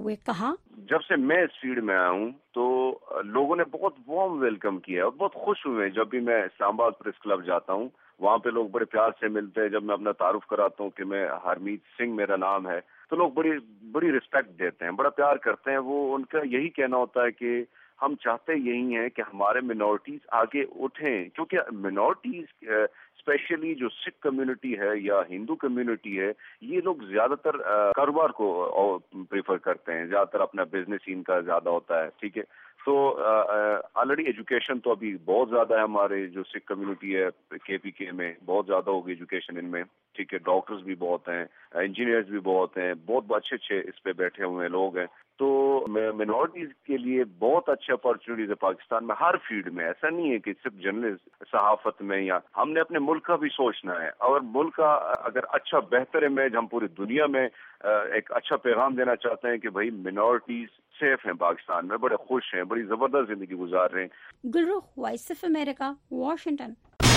کہا، جب سے میں اس فیلڈ میں آیا ہوں تو لوگوں نے بہت وارم ویلکم کیا اور بہت خوش ہوئے. جب بھی میں اسلام آباد پریس کلب جاتا ہوں وہاں پہ لوگ بڑے پیار سے ملتے ہیں. جب میں اپنا تعارف کراتا ہوں کہ میں ہرمیت سنگھ میرا نام ہے تو لوگ بڑی بڑی رسپیکٹ دیتے ہیں, بڑا پیار کرتے ہیں. وہ ان کا یہی کہنا ہوتا ہے کہ ہم چاہتے یہی ہیں کہ ہمارے منورٹیز آگے اٹھیں, کیونکہ منورٹیز اسپیشلی جو سکھ کمیونٹی ہے یا ہندو کمیونٹی ہے یہ لوگ زیادہ تر کاروبار کو پریفر کرتے ہیں, زیادہ تر اپنا بزنس ان کا زیادہ ہوتا ہے. ٹھیک ہے, تو آلریڈی ایجوکیشن تو ابھی بہت زیادہ ہے, ہمارے جو سکھ کمیونٹی ہے کے پی کے میں بہت زیادہ ہوگی ایجوکیشن ان میں. ٹھیک ہے, ڈاکٹرز بھی بہت ہیں, انجینئرز بھی بہت ہیں, بہت اچھے اچھے اس پہ بیٹھے ہوئے لوگ ہیں. تو منورٹیز کے لیے بہت اچھے اپارچونیٹیز ہے پاکستان میں ہر فیلڈ میں. ایسا نہیں ہے کہ صرف جرنلسٹ صحافت میں, یا ہم نے اپنے ملک کا بھی سوچنا ہے. اور ملک کا اگر اچھا بہتر امیج ہم پوری دنیا میں ایک اچھا پیغام دینا چاہتے ہیں کہ بھائی منورٹیز سیف ہیں پاکستان میں, بڑے خوش ہیں, بڑی زبردست زندگی گزار رہے ہیں. Gulrukh, voice of America, Washington.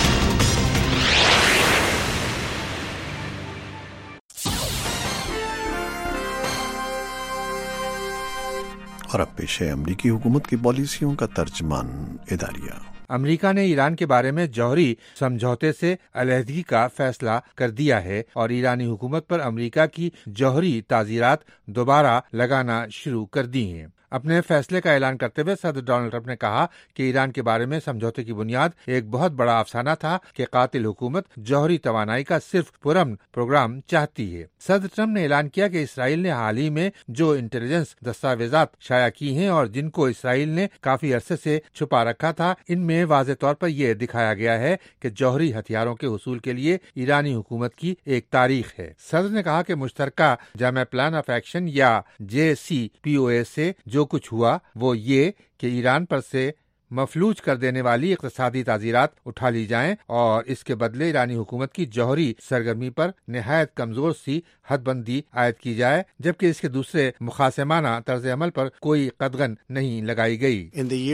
اور اب پیش ہے امریکی حکومت کی پالیسیوں کا ترجمان اداریہ. امریکہ نے ایران کے بارے میں جوہری سمجھوتے سے علیحدگی کا فیصلہ کر دیا ہے اور ایرانی حکومت پر امریکہ کی جوہری تعزیرات دوبارہ لگانا شروع کر دی ہیں. اپنے فیصلے کا اعلان کرتے ہوئے صدر ڈونلڈ ٹرمپ نے کہا کہ ایران کے بارے میں سمجھوتے کی بنیاد ایک بہت بڑا افسانہ تھا کہ قاتل حکومت جوہری توانائی کا صرف پرامن پروگرام چاہتی ہے. صدر ٹرمپ نے اعلان کیا کہ اسرائیل نے حال ہی میں جو انٹیلیجنس دستاویزات شائع کی ہیں اور جن کو اسرائیل نے کافی عرصے سے چھپا رکھا تھا, ان میں واضح طور پر یہ دکھایا گیا ہے کہ جوہری ہتھیاروں کے حصول کے لیے ایرانی حکومت کی ایک تاریخ ہے. صدر نے کہا کہ مشترکہ جامع پلان آف ایکشن یا جے سی پی او اے سے جو کچھ ہوا وہ یہ کہ ایران پر سے مفلوج کر دینے والی اقتصادی تعزیرات اٹھا لی جائیں اور اس کے بدلے ایرانی حکومت کی جوہری سرگرمی پر نہایت کمزور سی حد بندی عائد کی جائے, جبکہ اس کے دوسرے مخاصمانہ طرز عمل پر کوئی قدغن نہیں لگائی گئی.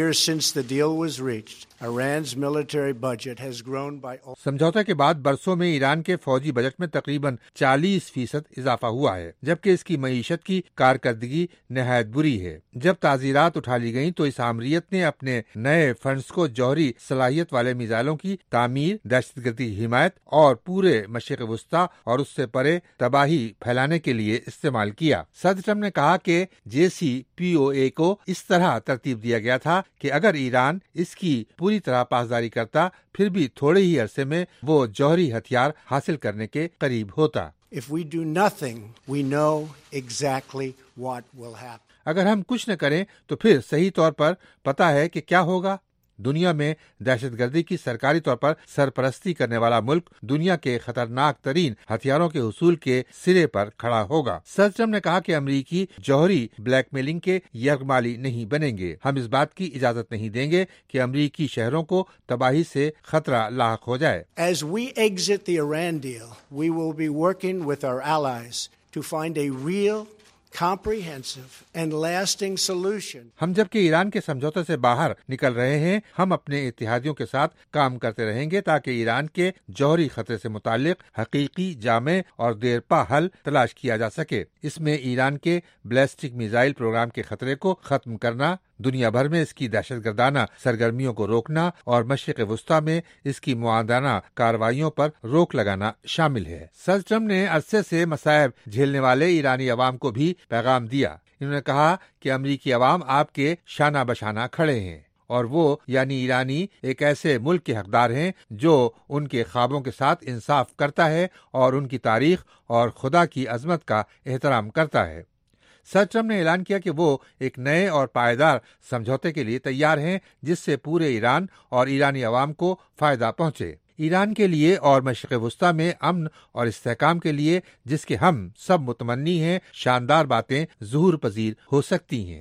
سمجھوتے کے بعد برسوں میں ایران کے فوجی بجٹ میں تقریباً چالیس فیصد اضافہ ہوا ہے, جبکہ اس کی معیشت کی کارکردگی نہایت بری ہے. جب تعزیرات اٹھا لی گئیں تو اس آمریت نے اپنے نئے فنڈز کو جوہری صلاحیت والے میزائلوں کی تعمیر, دہشت گردی حمایت اور پورے مشرق وسطی اور اس سے پرے تباہی پھیلانے کے لیے استعمال کیا. صدر ٹرمپ نے کہا کہ جے سی پی او اے کو اس طرح ترتیب دیا گیا تھا کہ اگر ایران اس کی پوری طرح پاسداری کرتا پھر بھی تھوڑے ہی عرصے میں وہ جوہری ہتھیار حاصل کرنے کے قریب ہوتا. If we do nothing, we know exactly what will happen. اگر ہم کچھ نہ کریں تو پھر صحیح طور پر پتا ہے کہ کیا ہوگا. دنیا میں دہشت گردی کی سرکاری طور پر سرپرستی کرنے والا ملک دنیا کے خطرناک ترین ہتھیاروں کے حصول کے سرے پر کھڑا ہوگا. صدر ٹرمپ نے کہا کہ امریکی جوہری بلیک میلنگ کے یرغمالی نہیں بنیں گے. ہم اس بات کی اجازت نہیں دیں گے کہ امریکی شہروں کو تباہی سے خطرہ لاحق ہو جائے. As we exit the Iran deal, we will be working with our allies to find a real comprehensive and lasting solution. ہم جبکہ ایران کے سمجھوتے سے باہر نکل رہے ہیں, ہم اپنے اتحادیوں کے ساتھ کام کرتے رہیں گے تاکہ ایران کے جوہری خطرے سے متعلق حقیقی, جامع اور دیرپا حل تلاش کیا جا سکے. اس میں ایران کے بیلسٹک میزائل پروگرام کے خطرے کو ختم کرنا, دنیا بھر میں اس کی دہشت گردانہ سرگرمیوں کو روکنا اور مشرق وسطی میں اس کی معاندانہ کارروائیوں پر روک لگانا شامل ہے. صدر ٹرمپ نے عرصے سے مصائب جھیلنے والے ایرانی عوام کو بھی پیغام دیا. انہوں نے کہا کہ امریکی عوام آپ کے شانہ بشانہ کھڑے ہیں اور وہ یعنی ایرانی ایک ایسے ملک کے حقدار ہیں جو ان کے خوابوں کے ساتھ انصاف کرتا ہے اور ان کی تاریخ اور خدا کی عظمت کا احترام کرتا ہے. صدر ٹرمپ نے اعلان کیا کہ وہ ایک نئے اور پائیدار سمجھوتے کے لیے تیار ہیں جس سے پورے ایران اور ایرانی عوام کو فائدہ پہنچے. ایران کے لیے اور مشرق وسطی میں امن اور استحکام کے لیے جس کے ہم سب متمنی ہیں, شاندار باتیں ظہور پذیر ہو سکتی ہیں.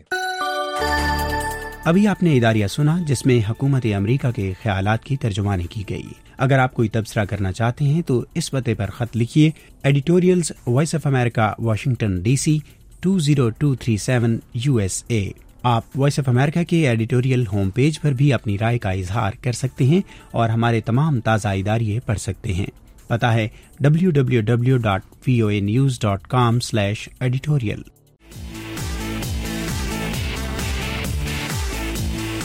ابھی آپ نے اداریہ سنا جس میں حکومت امریکہ کے خیالات کی ترجمانی کی گئی. اگر آپ کوئی تبصرہ کرنا چاہتے ہیں تو اس پتے پر خط لکھیے, editorials voice of America, Washington D C two zero two three seven U S A. آپ وائس آف امریکہ کے ایڈیٹوریل ہوم پیج پر بھی اپنی رائے کا اظہار کر سکتے ہیں اور ہمارے تمام تازہ اداریے پڑھ سکتے ہیں. پتہ ہے W W W dot V O A news dot com slash editorial.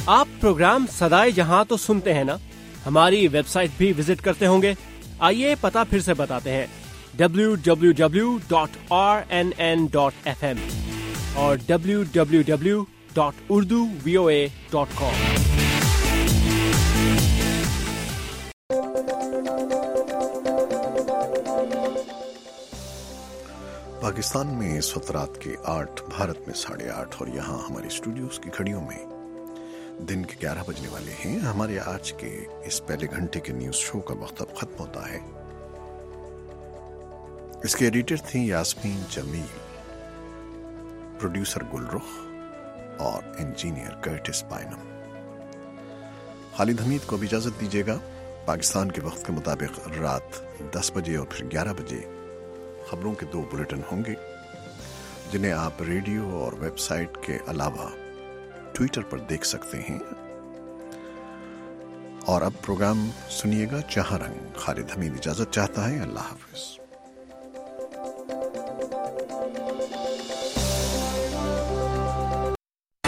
آپ پروگرام سدائے جہاں تو سنتے ہیں نا، ہماری ویب سائٹ بھی وزٹ کرتے ہوں گے؟ آئیے پتہ پھر سے بتاتے ہیں، W W W dot R N N dot F M اور W W W dot Urdu V O A dot com. Pakistan میں اس وقت رات کے آٹھ، بھارت میں ساڑھے آٹھ، اور یہاں ہمارے اسٹوڈیوز کی گھڑیوں میں دن کے گیارہ بجنے والے ہیں۔ ہمارے آج کے اس پہلے گھنٹے کے نیوز شو کا وقت اب ختم ہوتا ہے۔ اس کے ایڈیٹر تھیں یاسمین جمیل، پروڈیوسر گل رخ اور انجینئر کرٹس پائنم۔ خالد حمید کو بھی اجازت دیجیے گا۔ پاکستان کے وقت کے مطابق رات دس بجے اور پھر گیارہ بجے خبروں کے دو بلیٹن ہوں گے، جنہیں آپ ریڈیو اور ویب سائٹ کے علاوہ ٹویٹر پر دیکھ سکتے ہیں۔ اور اب پروگرام سنیے گا جہاں رنگ۔ خالد حمید اجازت چاہتا ہے، اللہ حافظ۔